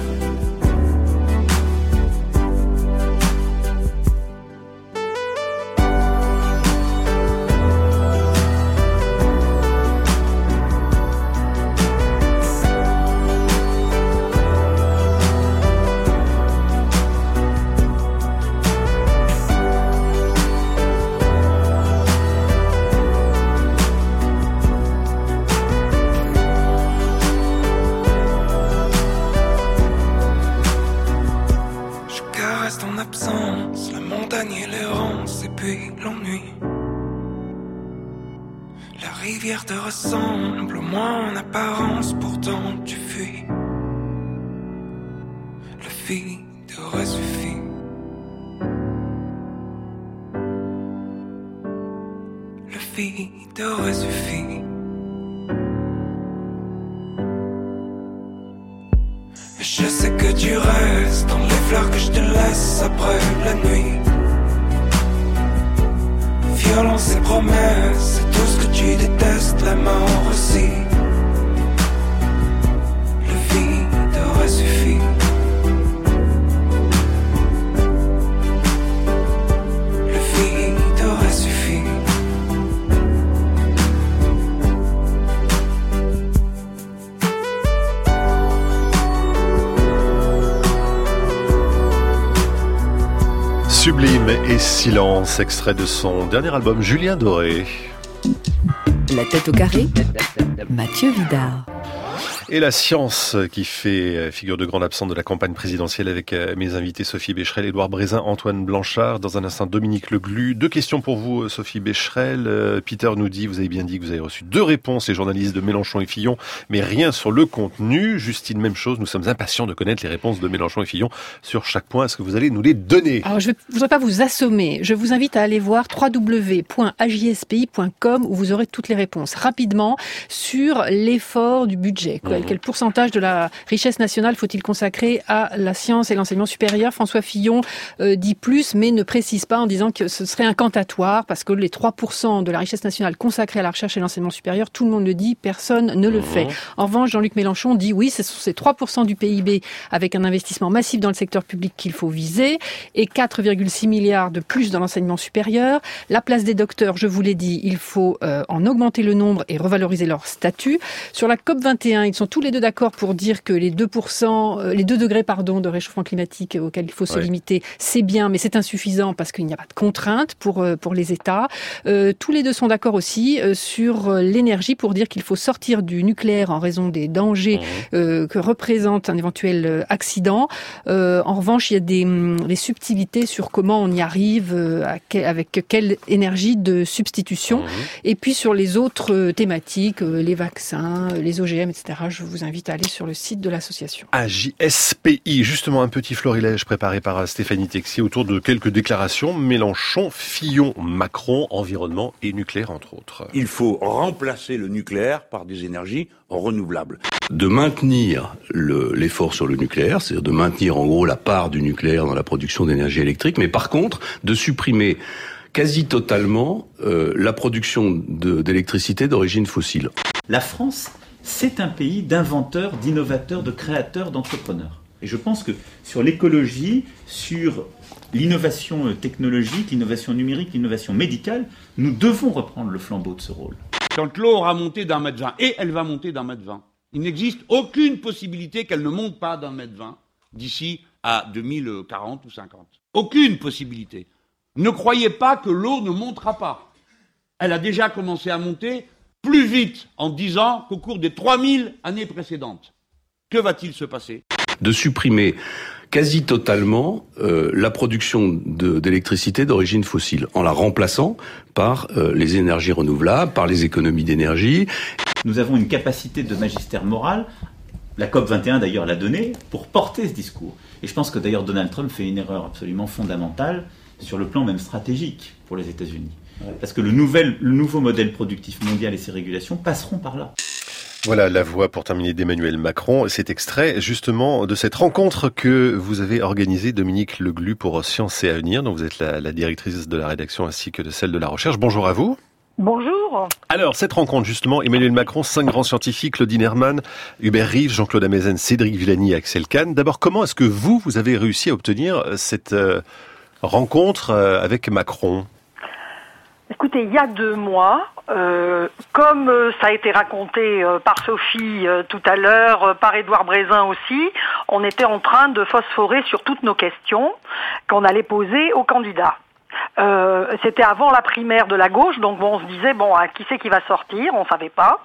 Te ressemble au moins en apparence, pourtant tu fuis. Le vide aurait suffi. Le vide aurait suffi. tu restes dans les fleurs que je te laisse après la nuit. Violence et promesses, c'est tout ce que tu détestes, la mort aussi. Le vide aurait suffi. Le vide aurait suffi. Sublime et silence, extrait de son dernier album Julien Doré. La tête au carré, Mathieu Vidard. Et la science qui fait figure de grande absente de la campagne présidentielle avec mes invités Sophie Becherel, Édouard Brézin, Antoine Blanchard. Dans un instant, Dominique Leglu. Deux questions pour vous, Sophie Becherel. Peter nous dit, vous avez bien dit que vous avez reçu deux réponses, les journalistes de Mélenchon et Fillon, mais rien sur le contenu. Justine, même chose, nous sommes impatients de connaître les réponses de Mélenchon et Fillon sur chaque point. Est-ce que vous allez nous les donner? Alors, je ne voudrais pas vous assommer. Je vous invite à aller voir w w w point a j s p i point com où vous aurez toutes les réponses. Rapidement, sur l'effort du budget. Mmh. Quel pourcentage de la richesse nationale faut-il consacrer à la science et l'enseignement supérieur? François Fillon euh, dit plus, mais ne précise pas en disant que ce serait incantatoire, parce que les trois pour cent de la richesse nationale consacrée à la recherche et l'enseignement supérieur, tout le monde le dit, personne ne le mmh. fait. En revanche, Jean-Luc Mélenchon dit oui, ce sont ces trois pour cent du P I B avec un investissement massif dans le secteur public qu'il faut viser, et quatre virgule six milliards de plus dans l'enseignement supérieur. La place des docteurs, je vous l'ai dit, il faut euh, en augmenter le nombre et revaloriser leur statut. Sur la COP vingt et un, ils sont tous les deux d'accord pour dire que les deux pour cent, euh, les deux degrés pardon de réchauffement climatique auxquels il faut se ouais. limiter, c'est bien, mais c'est insuffisant parce qu'il n'y a pas de contraintes pour euh, pour les États. Euh, tous les deux sont d'accord aussi euh, sur l'énergie pour dire qu'il faut sortir du nucléaire en raison des dangers mmh. euh, que représente un éventuel accident. Euh, en revanche, il y a des, des subtilités sur comment on y arrive, euh, à que, avec quelle énergie de substitution. Mmh. Et puis sur les autres thématiques, euh, les vaccins, les O G M, et cetera. Je vous invite à aller sur le site de l'association. A J S P I, justement un petit florilège préparé par Stéphanie Texier autour de quelques déclarations. Mélenchon, Fillon, Macron, environnement et nucléaire entre autres. Il faut remplacer le nucléaire par des énergies renouvelables. De maintenir le, l'effort sur le nucléaire, c'est-à-dire de maintenir en gros la part du nucléaire dans la production d'énergie électrique, mais par contre de supprimer quasi totalement euh, la production de, d'électricité d'origine fossile. La France, c'est un pays d'inventeurs, d'innovateurs, de créateurs, d'entrepreneurs. Et je pense que sur l'écologie, sur l'innovation technologique, l'innovation numérique, l'innovation médicale, nous devons reprendre le flambeau de ce rôle. Quand l'eau aura monté d'un mètre vingt, et elle va monter d'un mètre vingt, il n'existe aucune possibilité qu'elle ne monte pas d'un mètre vingt d'ici à deux mille quarante ou cinquante. Aucune possibilité. Ne croyez pas que l'eau ne montera pas. Elle a déjà commencé à monter plus vite en dix ans qu'au cours des trois mille années précédentes. Que va-t-il se passer? De supprimer quasi totalement euh, la production de, d'électricité d'origine fossile, en la remplaçant par euh, les énergies renouvelables, par les économies d'énergie. Nous avons une capacité de magistère moral, la COP vingt et un d'ailleurs l'a donnée, pour porter ce discours. Et je pense que d'ailleurs Donald Trump fait une erreur absolument fondamentale sur le plan même stratégique pour les États-Unis. Parce que le, nouvel, le nouveau modèle productif mondial et ses régulations passeront par là. Voilà la voix pour terminer d'Emmanuel Macron. Cet extrait justement de cette rencontre que vous avez organisée, Dominique Leglu, pour Science et Avenir, dont vous êtes la, la directrice de la rédaction ainsi que de celle de la recherche. Bonjour à vous. Bonjour. Alors, cette rencontre, justement, Emmanuel Macron, cinq grands scientifiques, Claudine Hermann, Hubert Reeves, Jean-Claude Amezen, Cédric Villani et Axel Kahn. D'abord, comment est-ce que vous, vous avez réussi à obtenir cette euh, rencontre euh, avec Macron ? Écoutez, il y a deux mois, euh, comme euh, ça a été raconté euh, par Sophie euh, tout à l'heure, euh, par Édouard Brézin aussi, on était en train de phosphorer sur toutes nos questions qu'on allait poser aux candidats. Euh, c'était avant la primaire de la gauche, donc bon, on se disait, bon, hein, qui c'est qui va sortir, on savait pas.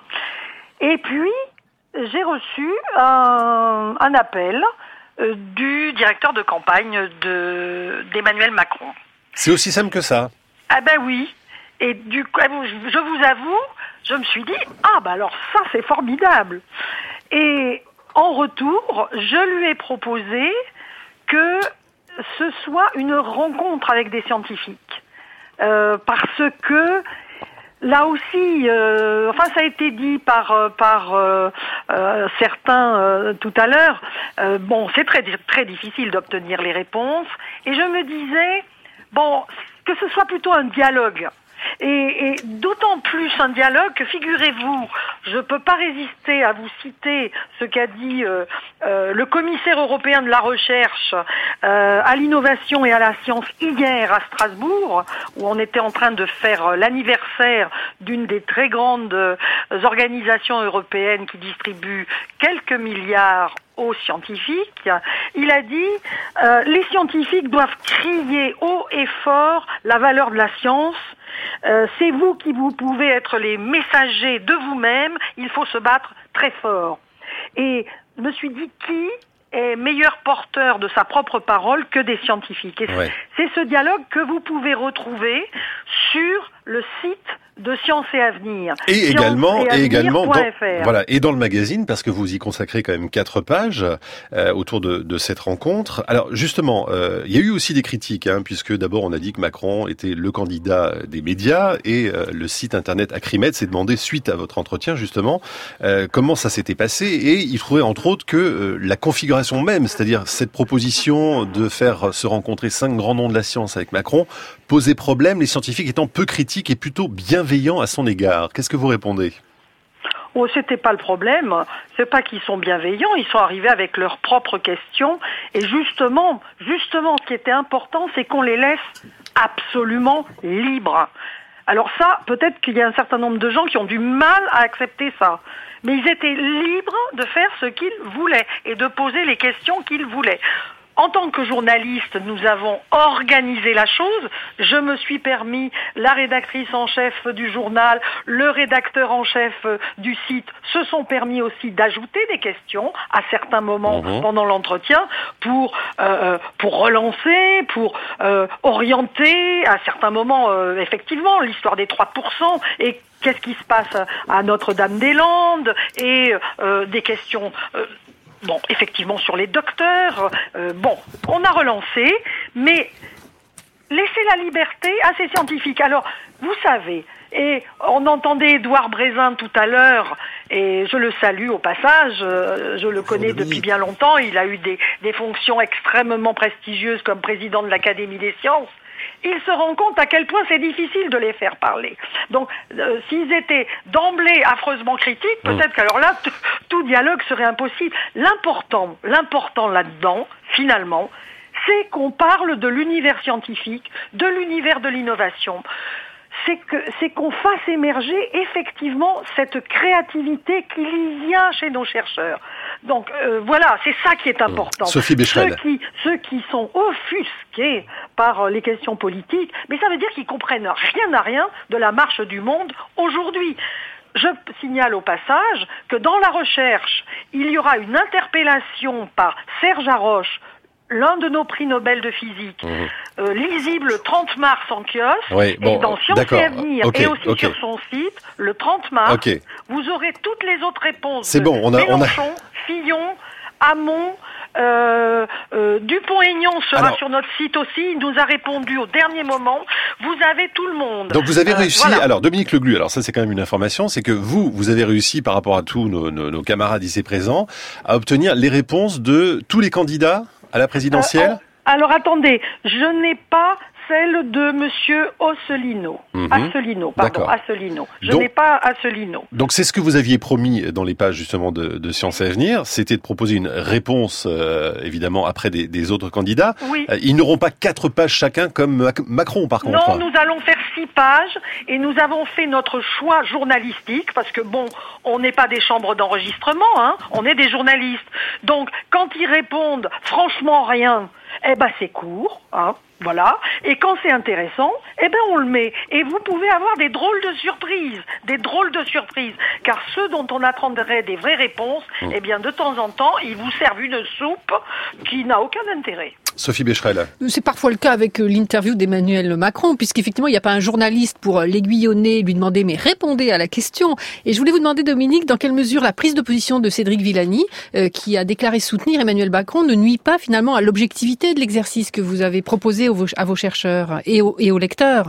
Et puis, j'ai reçu un, un appel euh, du directeur de campagne de, d'Emmanuel Macron. C'est aussi simple que ça. Ah ben oui. Et du coup, je vous avoue, je me suis dit, ah bah alors ça c'est formidable. Et en retour, je lui ai proposé que ce soit une rencontre avec des scientifiques. Euh, parce que là aussi, euh, enfin ça a été dit par euh, par euh, euh, certains euh, tout à l'heure. Euh, bon, c'est très très difficile d'obtenir les réponses, et je me disais bon que ce soit plutôt un dialogue. Et, et d'autant plus un dialogue que, figurez-vous, je ne peux pas résister à vous citer ce qu'a dit euh, euh, le commissaire européen de la recherche euh, à l'innovation et à la science hier à Strasbourg, où on était en train de faire l'anniversaire d'une des très grandes euh, organisations européennes qui distribuent quelques milliards aux scientifiques. Il a dit euh, les scientifiques doivent crier haut et fort la valeur de la science. Euh, c'est vous qui vous pouvez être les messagers de vous-même. Il faut se battre très fort. Et je me suis dit, qui est meilleur porteur de sa propre parole que des scientifiques? Et ouais. C'est ce dialogue que vous pouvez retrouver sur le site de Science et Avenir. Et Science également, et, et également, dans, F R. voilà, et dans le magazine, parce que vous y consacrez quand même quatre pages euh, autour de, de cette rencontre. Alors justement, euh, il y a eu aussi des critiques, hein, puisque d'abord on a dit que Macron était le candidat des médias, et euh, le site internet Acrimed s'est demandé, suite à votre entretien justement, euh, comment ça s'était passé, et il trouvait entre autres que euh, la configuration même, c'est-à-dire cette proposition de faire se rencontrer cinq grands noms de la science avec Macron, posait problème, les scientifiques étant peu critiques et plutôt bienveillants à son égard. Qu'est-ce que vous répondez ? Oh, c'était pas le problème. C'est pas qu'ils sont bienveillants, ils sont arrivés avec leurs propres questions. Et justement, justement, ce qui était important, c'est qu'on les laisse absolument libres. Alors ça, peut-être qu'il y a un certain nombre de gens qui ont du mal à accepter ça. Mais ils étaient libres de faire ce qu'ils voulaient et de poser les questions qu'ils voulaient. En tant que journaliste, nous avons organisé la chose. Je me suis permis, la rédactrice en chef du journal, le rédacteur en chef du site se sont permis aussi d'ajouter des questions à certains moments mmh. pendant l'entretien pour euh, pour relancer, pour euh, orienter à certains moments euh, effectivement l'histoire des trois pour cent et qu'est-ce qui se passe à Notre-Dame-des-Landes et euh, des questions euh, Bon, effectivement, sur les docteurs, euh, bon, on a relancé, mais laissez la liberté à ces scientifiques. Alors, vous savez, et on entendait Édouard Brézin tout à l'heure, et je le salue au passage, euh, je le connais depuis bien longtemps, il a eu des, des fonctions extrêmement prestigieuses comme président de l'Académie des sciences. Ils se rendent compte à quel point c'est difficile de les faire parler. Donc, euh, s'ils étaient d'emblée affreusement critiques, peut-être qu'alors là, t- tout dialogue serait impossible. L'important, l'important là-dedans, finalement, c'est qu'on parle de l'univers scientifique, de l'univers de l'innovation. C'est que, c'est qu'on fasse émerger effectivement cette créativité qu'il y a chez nos chercheurs. Donc euh, voilà, c'est ça qui est important. Sophie Becherel. Ceux qui, ceux qui sont offusqués par les questions politiques, mais ça veut dire qu'ils comprennent rien à rien de la marche du monde aujourd'hui. Je signale au passage que dans la recherche, il y aura une interpellation par Serge Haroche, l'un de nos prix Nobel de physique, mmh. euh, lisible le trente mars en kiosque, oui, bon, et dans Science d'accord. et Avenir, okay, et aussi okay. sur son site, le trente mars, okay. vous aurez toutes les autres réponses C'est de bon, on a, Mélenchon, on a... Fillon, Hamon, euh, euh, Dupont-Aignan sera alors, sur notre site aussi, il nous a répondu au dernier moment, vous avez tout le monde. Donc vous avez euh, réussi, voilà. alors Dominique Leglu, alors ça c'est quand même une information, c'est que vous, vous avez réussi par rapport à tous nos, nos, nos camarades ici présents, à obtenir les réponses de tous les candidats à la présidentielle. Euh, Alors attendez, je n'ai pas celle de Monsieur Asselineau. Mmh. Asselineau, pardon, D'accord. Asselineau. Je donc, n'ai pas Asselineau. Donc c'est ce que vous aviez promis dans les pages justement de, de Science et Avenir, c'était de proposer une réponse euh, évidemment après des, des autres candidats. Oui. Euh, ils n'auront pas quatre pages chacun comme Macron par contre. Non, nous allons faire six pages et nous avons fait notre choix journalistique parce que bon, on n'est pas des chambres d'enregistrement, hein, on est des journalistes. Donc quand ils répondent franchement rien, eh ben c'est court, hein. Voilà. Et quand c'est intéressant, eh ben on le met. Et vous pouvez avoir des drôles de surprises, des drôles de surprises. Car ceux dont on attendrait des vraies réponses, mmh. eh bien de temps en temps, ils vous servent une soupe qui n'a aucun intérêt. Sophie Becherel. C'est parfois le cas avec l'interview d'Emmanuel Macron, puisqu'effectivement, il n'y a pas un journaliste pour l'aiguillonner, lui demander, mais répondez à la question. Et je voulais vous demander, Dominique, dans quelle mesure la prise de position de Cédric Villani, euh, qui a déclaré soutenir Emmanuel Macron, ne nuit pas finalement à l'objectivité de l'exercice que vous avez proposé à vos chercheurs et aux, et aux lecteurs?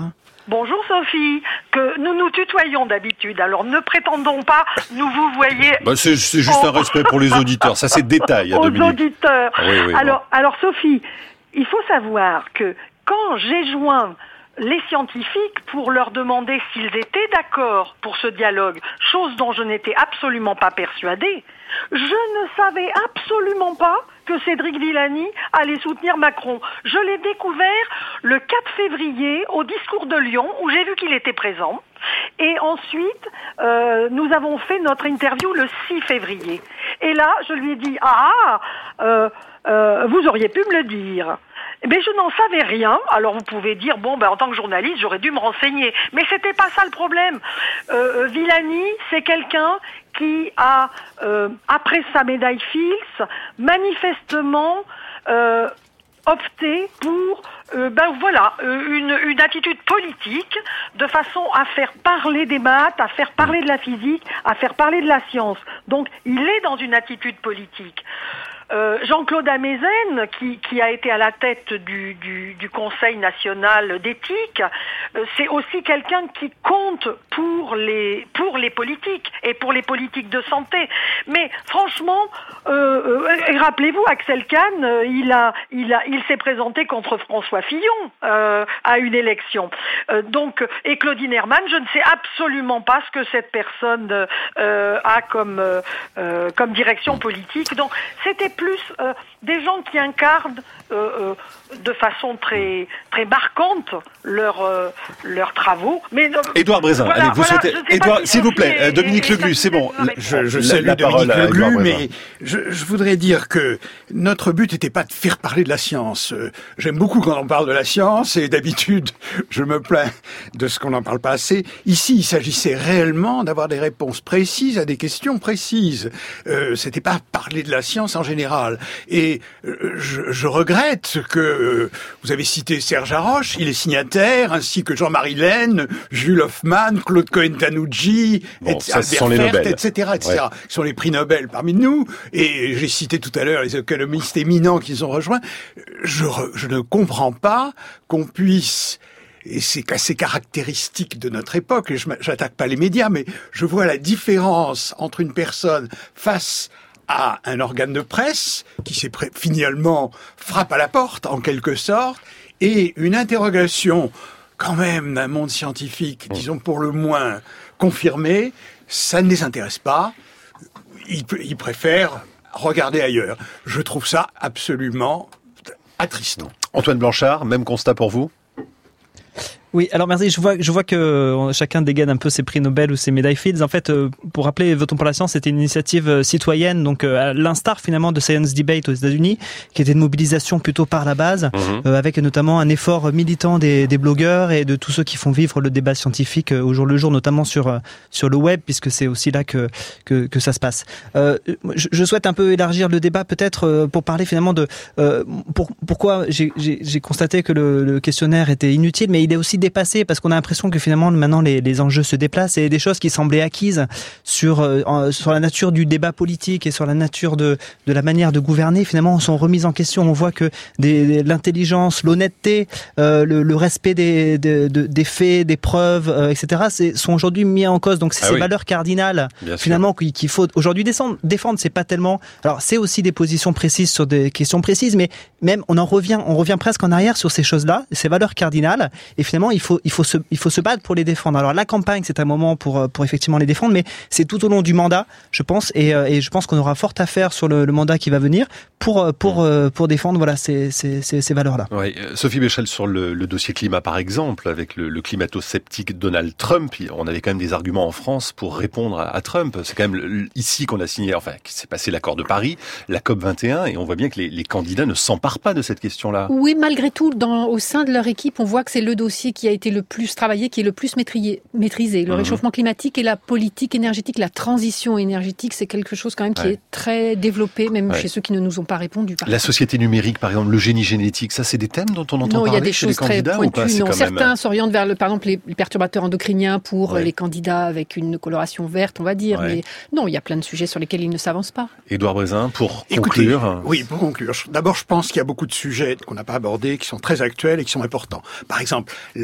Bonjour Sophie, que nous nous tutoyons d'habitude, alors ne prétendons pas, nous vous voyez... Bah c'est, c'est juste en... un respect pour les auditeurs, ça c'est détail, hein, aux Dominique. auditeurs. Oui, oui, alors, bon. alors Sophie, il faut savoir que quand j'ai joint les scientifiques pour leur demander s'ils étaient d'accord pour ce dialogue, chose dont je n'étais absolument pas persuadée, je ne savais absolument pas que Cédric Villani allait soutenir Macron. Je l'ai découvert le quatre février au discours de Lyon, où j'ai vu qu'il était présent. Et ensuite, euh, nous avons fait notre interview le six février. Et là, je lui ai dit, ah, euh, euh, vous auriez pu me le dire. Mais je n'en savais rien. Alors vous pouvez dire, bon, ben, en tant que journaliste, j'aurais dû me renseigner. Mais c'était pas ça le problème. Euh, Villani, c'est quelqu'un qui a, euh, après sa médaille Fields, manifestement euh, opté pour, euh, ben voilà, une, une attitude politique de façon à faire parler des maths, à faire parler de la physique, à faire parler de la science. Donc, il est dans une attitude politique. Euh, Jean-Claude Amezen, qui, qui a été à la tête du, du, du Conseil national d'éthique, euh, c'est aussi quelqu'un qui compte pour les pour les politiques et pour les politiques de santé. Mais franchement, euh, euh, rappelez-vous, Axel Kahn, euh, il a il a il s'est présenté contre François Fillon euh, à une élection. Euh, donc et Claudine Hermann, je ne sais absolument pas ce que cette personne euh, a comme euh, comme direction politique. Donc c'était plus euh, des gens qui incarnent euh, euh, de façon très très marquante leurs euh, leurs travaux. Mais euh, Édouard Brézin, voilà, allez, vous voilà, souhaitez. Édouard, si s'il vous plaît, et, Dominique et, Leglu, c'est bon. Je, je la, salue la Dominique parole Leglu, Brézin. mais je, je voudrais dire que notre but n'était pas de faire parler de la science. J'aime beaucoup quand on parle de la science, et d'habitude, je me plains de ce qu'on n'en parle pas assez. Ici, il s'agissait réellement d'avoir des réponses précises à des questions précises. Euh, c'était pas parler de la science en général. Et euh, je, je regrette que euh, vous avez cité Serge Haroche, il est signataire, ainsi que Jean-Marie Laine, Jules Hoffman, Claude Cohen-Tanouji, Bon, et, ça, ce Albert sont les Fert, Nobel. et cetera, et cetera, qui sont les prix Nobel parmi nous. Et j'ai cité tout à l'heure les économistes éminents qui les ont rejoints. Je, re, je ne comprends pas qu'on puisse, et c'est assez caractéristique de notre époque, et je j'attaque pas les médias, mais je vois la différence entre une personne face à un organe de presse qui s'est finalement frappe à la porte, en quelque sorte, et une interrogation quand même d'un monde scientifique, disons pour le moins confirmé, ça ne les intéresse pas. Ils, ils préfèrent regarder ailleurs. Je trouve ça absolument attristant. Antoine Blanchard, même constat pour vous ? Oui, alors merci. Je vois, je vois que chacun dégaine un peu ses prix Nobel ou ses médailles Fields. En fait, euh, pour rappeler, Votons pour la science, c'était une initiative euh, citoyenne, donc euh, à l'instar finalement de Science Debate aux États-Unis, qui était une mobilisation plutôt par la base, mmh. euh, avec notamment un effort militant des, des blogueurs et de tous ceux qui font vivre le débat scientifique euh, au jour le jour, notamment sur euh, sur le web, puisque c'est aussi là que que, que ça se passe. Euh, je, je souhaite un peu élargir le débat, peut-être euh, pour parler finalement de euh, pour, pourquoi j'ai, j'ai, j'ai constaté que le, le questionnaire était inutile, mais il est aussi dépassé parce qu'on a l'impression que finalement maintenant les, les enjeux se déplacent et des choses qui semblaient acquises sur euh, sur la nature du débat politique et sur la nature de de la manière de gouverner finalement sont remises en question. On voit que des, l'intelligence, l'honnêteté, euh, le, le respect des, des des faits, des preuves, euh, et cetera. C'est, sont aujourd'hui mis en cause. Donc c'est ah ces oui. valeurs cardinales Bien finalement sûr. qu'il faut aujourd'hui défendre. Défendre, c'est pas tellement. Alors c'est aussi des positions précises sur des questions précises, mais même on en revient, on revient presque en arrière sur ces choses-là, ces valeurs cardinales. Et finalement il faut il faut se il faut se battre pour les défendre. Alors la campagne c'est un moment pour pour effectivement les défendre, mais c'est tout au long du mandat, je pense, et et je pense qu'on aura fort à faire sur le, le mandat qui va venir pour pour mmh. pour défendre voilà ces ces ces, ces valeurs-là. Oui, Sophie Béchel, sur le, le dossier climat par exemple, avec le, le climato-sceptique Donald Trump, on avait quand même des arguments en France pour répondre à, à Trump. C'est quand même ici qu'on a signé, enfin, qui s'est passé l'accord de Paris, la COP vingt et un, et on voit bien que les, les candidats ne s'emparent pas de cette question-là. Oui, malgré tout, dans, au sein de leur équipe, on voit que c'est le dossier qui a été le plus travaillé, qui est le plus maîtrisé. maîtrisé. Le mmh. réchauffement climatique et la politique énergétique, la transition énergétique, c'est quelque chose quand même qui ouais. est très développé, même ouais. chez ceux qui ne nous ont pas répondu. La société numérique, par exemple, le génie génétique, ça c'est des thèmes dont on entend non, parler il y a des chez choses les candidats très pointues, ou pas c'est non. quand Certains même... s'orientent vers, le, par exemple, les perturbateurs endocriniens pour ouais. les candidats avec une coloration verte, on va dire. Ouais. Mais non, il y a plein de sujets sur lesquels ils ne s'avancent pas. Édouard Brézin, pour Écoutez, conclure... Oui, pour conclure. D'abord, je pense qu'il y a beaucoup de sujets qu'on n'a pas abordés, qui sont très actuels et qui sont importants. Par exemple,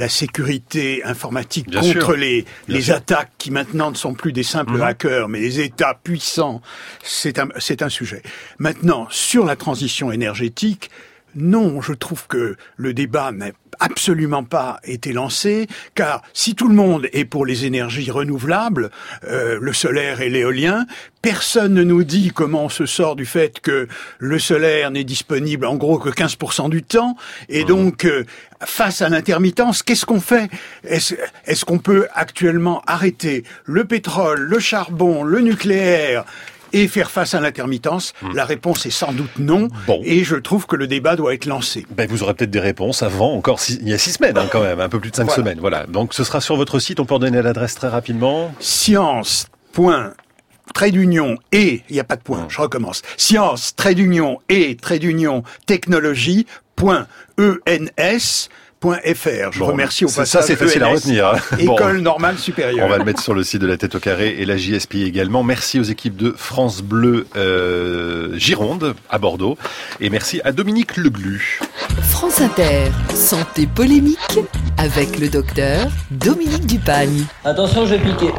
la sécurité informatique Bien contre sûr. les, Bien les sûr. attaques qui maintenant ne sont plus des simples Mmh. hackers, mais des États puissants, c'est un, c'est un sujet. Maintenant, sur la transition énergétique, non, je trouve que le débat n'a absolument pas été lancé, car si tout le monde est pour les énergies renouvelables, euh, le solaire et l'éolien, personne ne nous dit comment on se sort du fait que le solaire n'est disponible en gros que quinze pour cent du temps, et donc euh, face à l'intermittence, qu'est-ce qu'on fait ? Est-ce, est-ce qu'on peut actuellement arrêter le pétrole, le charbon, le nucléaire et faire face à l'intermittence? mmh. La réponse est sans doute non, bon. Et je trouve que le débat doit être lancé. Ben, vous aurez peut-être des réponses avant, encore six, il y a six semaines hein, quand même, un peu plus de cinq voilà. semaines. Voilà. Donc ce sera sur votre site, on peut en donner l'adresse très rapidement. Science. Point. Trait d'union et, il n'y a pas de point, mmh. je recommence. Science, trait d'union et, trait d'union, technologie, point, E N S. F R. Je bon, remercie au passage. Ça, c'est facile E N S, à retenir. École bon. normale supérieure. On va le mettre sur le site de la Tête au Carré et la J S P également. Merci aux équipes de France Bleu euh, Gironde à Bordeaux. Et merci à Dominique Leglu. France Inter, santé polémique avec le docteur Dominique Dupagne. Attention, je vais piquer.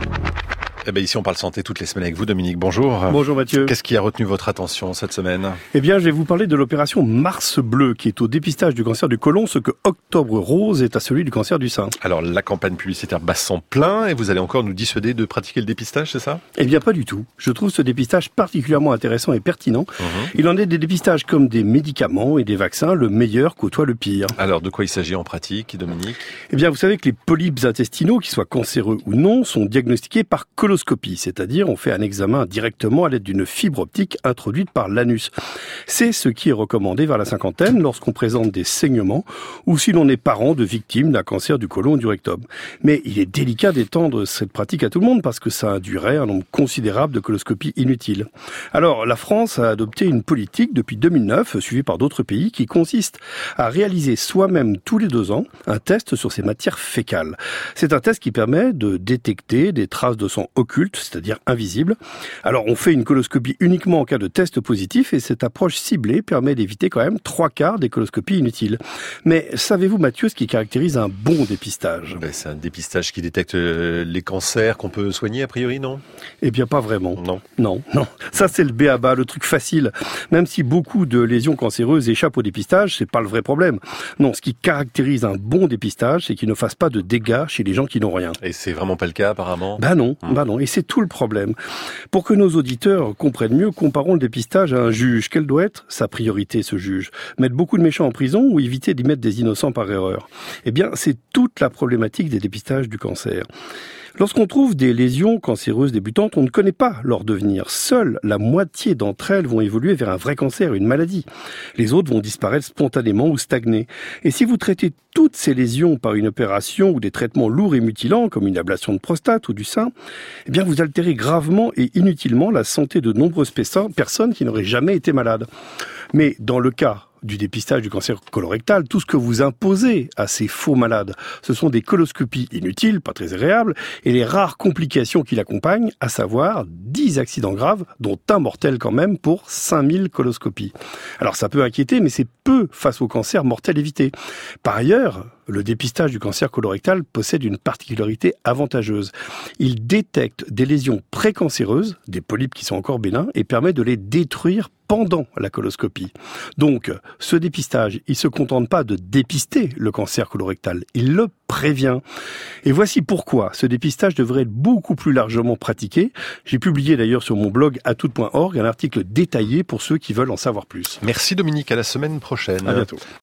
Eh ben ici, on parle santé toutes les semaines avec vous, Dominique. Bonjour. Bonjour Mathieu. Qu'est-ce qui a retenu votre attention cette semaine ? Eh bien, je vais vous parler de l'opération Mars Bleu, qui est au dépistage du cancer du côlon, ce que Octobre Rose est à celui du cancer du sein. Alors, la campagne publicitaire bat son plein, et vous allez encore nous dissuader de pratiquer le dépistage, c'est ça ? Eh bien, pas du tout. Je trouve ce dépistage particulièrement intéressant et pertinent. Mmh. Il en est des dépistages comme des médicaments et des vaccins, le meilleur côtoie le pire. Alors, de quoi il s'agit en pratique, Dominique ? Eh bien, vous savez que les polypes intestinaux, qu'ils soient cancéreux ou non, sont diagnostiqués par coloscopie, c'est-à-dire on fait un examen directement à l'aide d'une fibre optique introduite par l'anus. C'est ce qui est recommandé vers la cinquantaine lorsqu'on présente des saignements ou si l'on est parent de victimes d'un cancer du côlon ou du rectum. Mais il est délicat d'étendre cette pratique à tout le monde parce que ça induirait un nombre considérable de coloscopies inutiles. Alors, la France a adopté une politique depuis deux mille neuf, suivie par d'autres pays, qui consiste à réaliser soi-même tous les deux ans un test sur ces matières fécales. C'est un test qui permet de détecter des traces de sang occultes, c'est-à-dire invisibles. Alors, on fait une coloscopie uniquement en cas de test positif et cette approche ciblée permet d'éviter quand même trois quarts des coloscopies inutiles. Mais savez-vous, Mathieu, ce qui caractérise un bon dépistage ? Ben, c'est un dépistage qui détecte les cancers qu'on peut soigner, a priori, non ? Eh bien, pas vraiment. Non. Non, non. Ça, c'est le b a ba, le truc facile. Même si beaucoup de lésions cancéreuses échappent au dépistage, c'est pas le vrai problème. Non, ce qui caractérise un bon dépistage, c'est qu'il ne fasse pas de dégâts chez les gens qui n'ont rien. Et c'est vraiment pas le cas, apparemment ? Ben non, hum. ben non. Et c'est tout le problème. Pour que nos auditeurs comprennent mieux, comparons le dépistage à un juge. Quelle doit être sa priorité, ce juge ? Mettre beaucoup de méchants en prison ou éviter d'y mettre des innocents par erreur ? Eh bien, c'est toute la problématique des dépistages du cancer. Lorsqu'on trouve des lésions cancéreuses débutantes, on ne connaît pas leur devenir. Seule la moitié d'entre elles vont évoluer vers un vrai cancer, une maladie. Les autres vont disparaître spontanément ou stagner. Et si vous traitez toutes ces lésions par une opération ou des traitements lourds et mutilants, comme une ablation de prostate ou du sein, eh bien vous altérez gravement et inutilement la santé de nombreuses personnes qui n'auraient jamais été malades. Mais dans le cas du dépistage du cancer colorectal, tout ce que vous imposez à ces faux malades, ce sont des coloscopies inutiles, pas très agréables, et les rares complications qui l'accompagnent, à savoir dix accidents graves, dont un mortel quand même pour cinq mille coloscopies. Alors ça peut inquiéter, mais c'est peu face au cancer mortel évité. Par ailleurs, le dépistage du cancer colorectal possède une particularité avantageuse. Il détecte des lésions précancéreuses, des polypes qui sont encore bénins, et permet de les détruire pendant la coloscopie. Donc, ce dépistage, il se contente pas de dépister le cancer colorectal, il le prévient. Et voici pourquoi ce dépistage devrait être beaucoup plus largement pratiqué. J'ai publié d'ailleurs sur mon blog atoute point org un article détaillé pour ceux qui veulent en savoir plus. Merci Dominique, à la semaine prochaine. À bientôt.